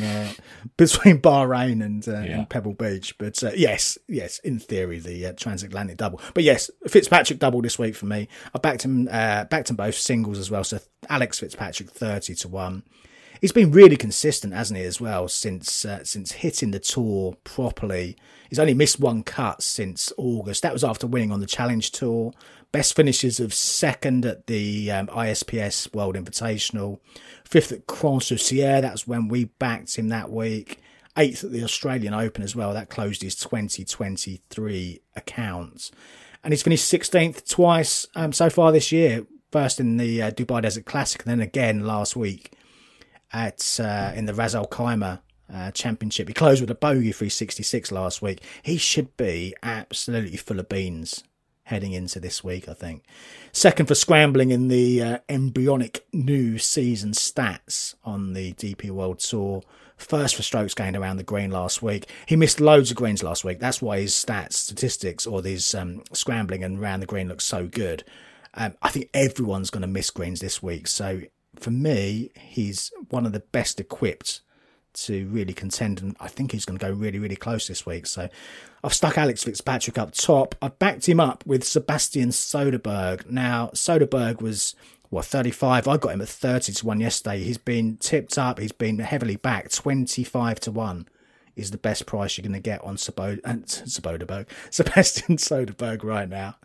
Bahrain and Pebble Beach. But yes, in theory the transatlantic double. But yes, Fitzpatrick double this week for me. I backed him both singles as well. So Alex Fitzpatrick 30-1. He's been really consistent, hasn't he, as well, since hitting the tour properly. He's only missed 1 cut since August. That was after winning on the Challenge Tour. Best finishes of 2nd at the ISPS World Invitational. 5th at Croix-sur-Sierre. That's when we backed him that week. 8th at the Australian Open as well. That closed his 2023 account. And he's finished 16th twice so far this year. First in the Dubai Desert Classic and then again last week in the Ras Al Khaimah Championship. He closed with a bogey 366 last week. He should be absolutely full of beans heading into this week, I think. 2nd for scrambling in the embryonic new season stats on the DP World Tour. 1st for strokes gained around the green last week. He missed loads of greens last week. That's why his statistics or these scrambling and around the green look so good. I think everyone's going to miss greens this week. So for me, he's one of the best equipped to really contend. And I think he's going to go really, really close this week. So I've stuck Alex Fitzpatrick up top. I've backed him up with Sebastian Soderberg. Now, Soderberg was, 35. I got him at 30-1 yesterday. He's been tipped up. He's been heavily backed. 25-1 is the best price you're going to get on Sebastian Soderberg right now.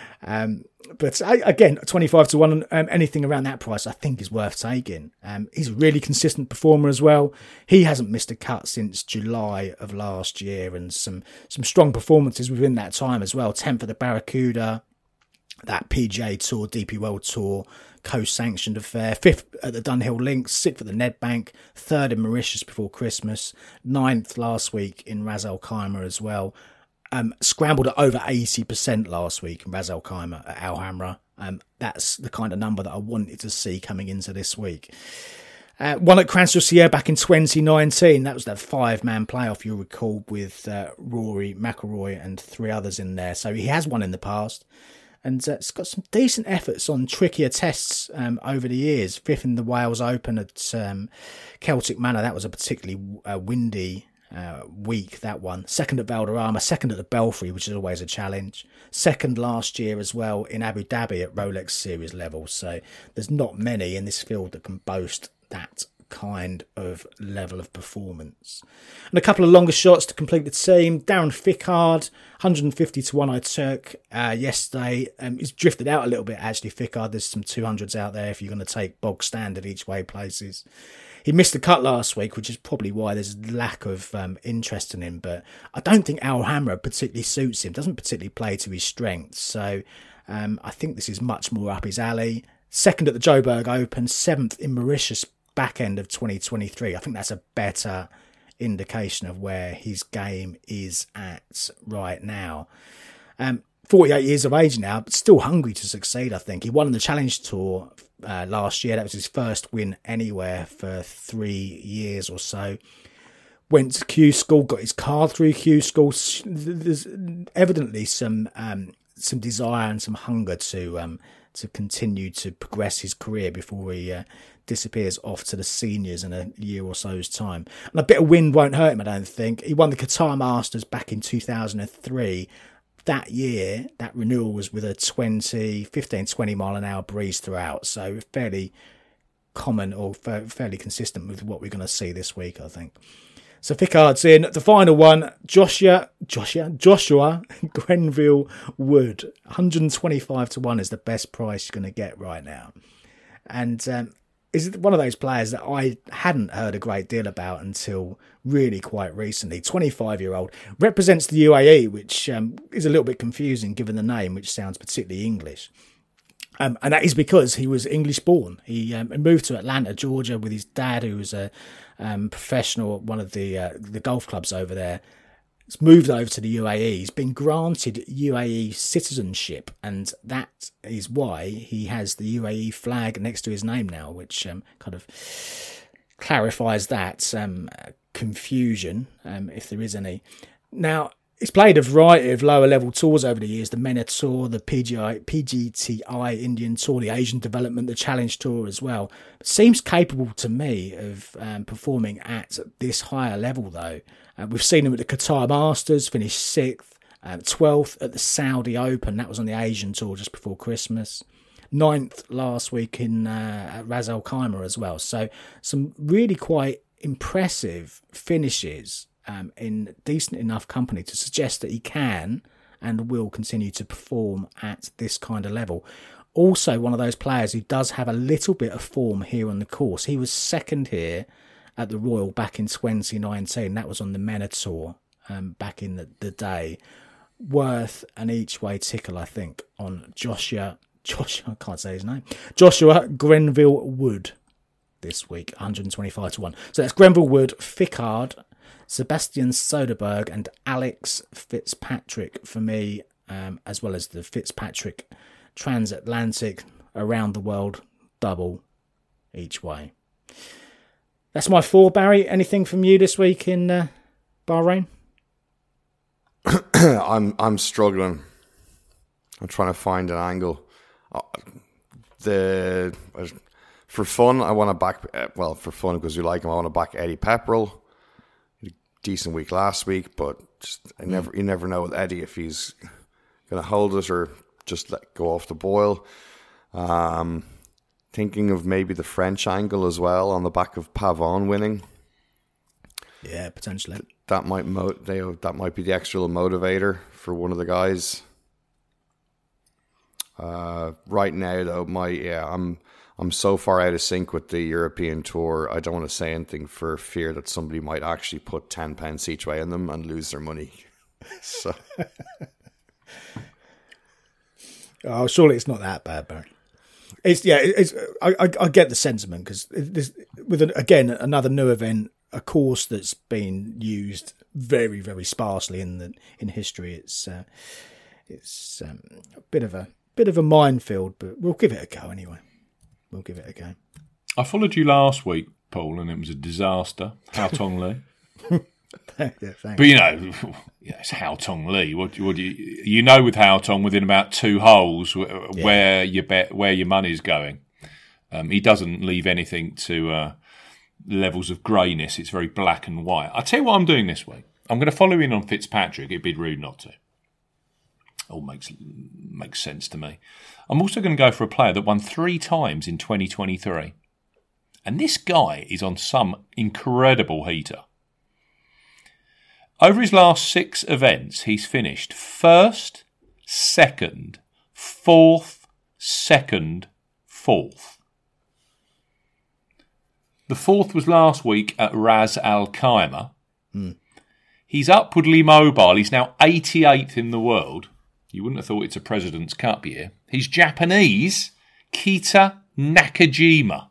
But again, 25-1, anything around that price I think is worth taking. He's a really consistent performer as well. He hasn't missed a cut since July of last year, and some strong performances within that time as well. 10th for the Barracuda, that PGA Tour, DP World Tour, co-sanctioned affair. 5th at the Dunhill Links, 6th at the Nedbank, 3rd in Mauritius before Christmas, 9th last week in Ras Al Khaimah as well. Scrambled at over 80% last week in Ras Al Khaimah at Al Hamra. That's the kind of number that I wanted to see coming into this week. One at Croix-sur-Sierre back in 2019. That was that 5-man playoff, you'll recall, with Rory McIlroy and 3 others in there. So he has won in the past. And it's got some decent efforts on trickier tests over the years. 5th in the Wales Open at Celtic Manor. That was a particularly windy week, that one. 2nd at Valderrama, 2nd at the Belfry, which is always a challenge. 2nd last year as well in Abu Dhabi at Rolex Series level. So there's not many in this field that can boast that kind of level of performance. And a couple of longer shots to complete the team. Darren Fickard, 150 to 1 I took yesterday. He's drifted out a little bit, actually, Fickard. There's some 200s out there if you're going to take bog standard each way places. He missed the cut last week, which is probably why there's lack of interest in him. But I don't think Al Hamra particularly suits him. Doesn't particularly play to his strengths. So I think this is much more up his alley. Second at the Joburg Open, 7th in Mauritius back end of 2023. I think that's a better indication of where his game is at right now. 48 years of age now, but still hungry to succeed, I think. He won the Challenge Tour last year. That was his first win anywhere for 3 years or so. Went to Q School, got his card through Q School. There's evidently some desire and some hunger to continue to progress his career before he disappears off to the seniors in a year or so's time. And a bit of wind won't hurt him, I don't think. He won the Qatar Masters back in 2003. That year, that renewal was with a 15-20 mile an hour breeze throughout. So fairly common or fairly consistent with what we're going to see this week, I think. So Fickard's in. The final one, Joshua Grenville Wood. 125 to 1 is the best price you're going to get right now. And is one of those players that I hadn't heard a great deal about until really quite recently. 25-year-old. Represents the UAE, which is a little bit confusing given the name, which sounds particularly English. And that is because he was English-born. He moved to Atlanta, Georgia, with his dad, who was a professional at one of the golf clubs over there. He's moved over to the UAE. He's been granted UAE citizenship, and that is why he has the UAE flag next to his name now, which kind of clarifies that confusion, if there is any. Now, he's played a variety of lower-level tours over the years, the MENA Tour, the PGTI Indian Tour, the Asian Development, the Challenge Tour as well. It seems capable to me of performing at this higher level, though. We've seen him at the Qatar Masters, finished 6th, 12th at the Saudi Open. That was on the Asian Tour just before Christmas. 9th last week in Ras Al Khaimah as well. So some really quite impressive finishes in decent enough company to suggest that he can and will continue to perform at this kind of level. Also, one of those players who does have a little bit of form here on the course. He was second here at the Royal back in 2019. That was on the MENA Tour back in the day. Worth an each-way tickle, I think, on Joshua, I can't say his name, Joshua Grenville Wood this week, 125 to 1. So that's Grenville Wood, Fickard, Sebastian Soderberg and Alex Fitzpatrick for me, as well as the Fitzpatrick transatlantic around the world double each way. That's my 4, Barry. Anything from you this week in Bahrain? I'm struggling. I'm trying to find an angle. For fun, I want to back. For fun because you like him, I want to back Eddie Pepperell. Decent week last week, but you never know with Eddie if he's going to hold it or just let go off the boil. Thinking of maybe the French angle as well on the back of Pavon winning. Yeah, potentially. That might be the extra motivator for one of the guys. Right now, though, I'm so far out of sync with the European Tour. I don't want to say anything for fear that somebody might actually put 10 pence each way in them and lose their money. So, surely it's not that bad, Barry. I get the sentiment because with another new event, a course that's been used very, very sparsely in history. It's a bit of a minefield, but we'll give it a go anyway. We'll give it a go. I followed you last week, Paul, and it was a disaster. Hao Tong Lee. Yeah, but it's Hao Tong Lee. What do you know with Hao Tong within about 2 holes where your money's going. He doesn't leave anything to levels of greyness. It's very black and white. I'll tell you what I'm doing this week. I'm going to follow in on Fitzpatrick. It'd be rude not to. All makes sense to me. I'm also going to go for a player that won 3 times in 2023. And this guy is on some incredible heater. Over his last 6 events, he's finished 1st, 2nd, 4th, 2nd, 4th. The 4th was last week at Ras Al Khaimah. He's upwardly mobile. He's now 88th in the world. You wouldn't have thought it's a President's Cup year. He's Japanese, Kita Nakajima.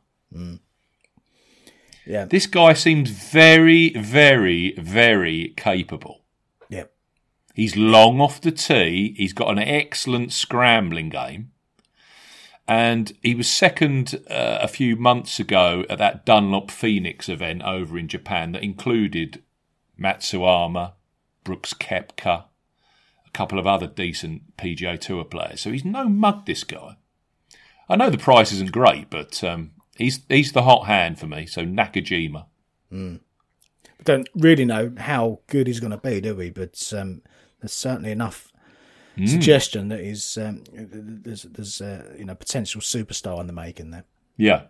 Yeah. This guy seems very, very, very capable. Yeah. He's long off the tee. He's got an excellent scrambling game. And he was second a few months ago at that Dunlop Phoenix event over in Japan that included Matsuyama, Brooks Koepka, a couple of other decent PGA Tour players. So he's no mug, this guy. I know the price isn't great, but he's the hot hand for me. So Nakajima. We don't really know how good he's going to be, do we? But there's certainly enough suggestion that he's there's potential superstar in the making there. Yeah.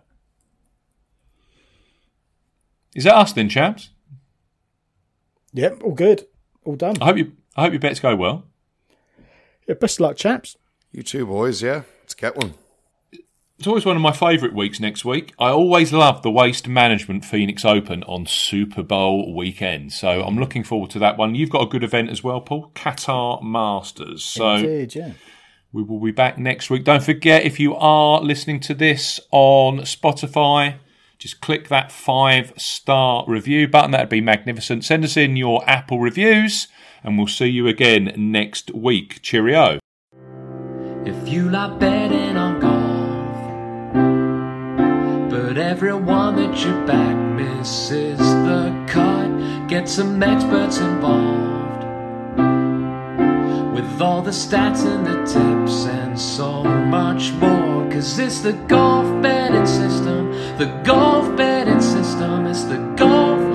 Is that us then, chaps? Yep, all good, all done. I hope your bets go well. Yeah, best of luck, chaps. You too, boys. Yeah, let's get one. It's always one of my favourite weeks next week. I always love the Waste Management Phoenix Open on Super Bowl weekend. So I'm looking forward to that one. You've got a good event as well, Paul. Qatar Masters. So indeed, yeah. We will be back next week. Don't forget, if you are listening to this on Spotify, just click that 5-star review button. That'd be magnificent. Send us in your Apple reviews and we'll see you again next week. Cheerio. If you like betting on golf, but everyone that you back misses the cut, get some experts involved with all the stats and the tips and so much more. 'Cause it's the golf betting system, the golf betting system, it's the golf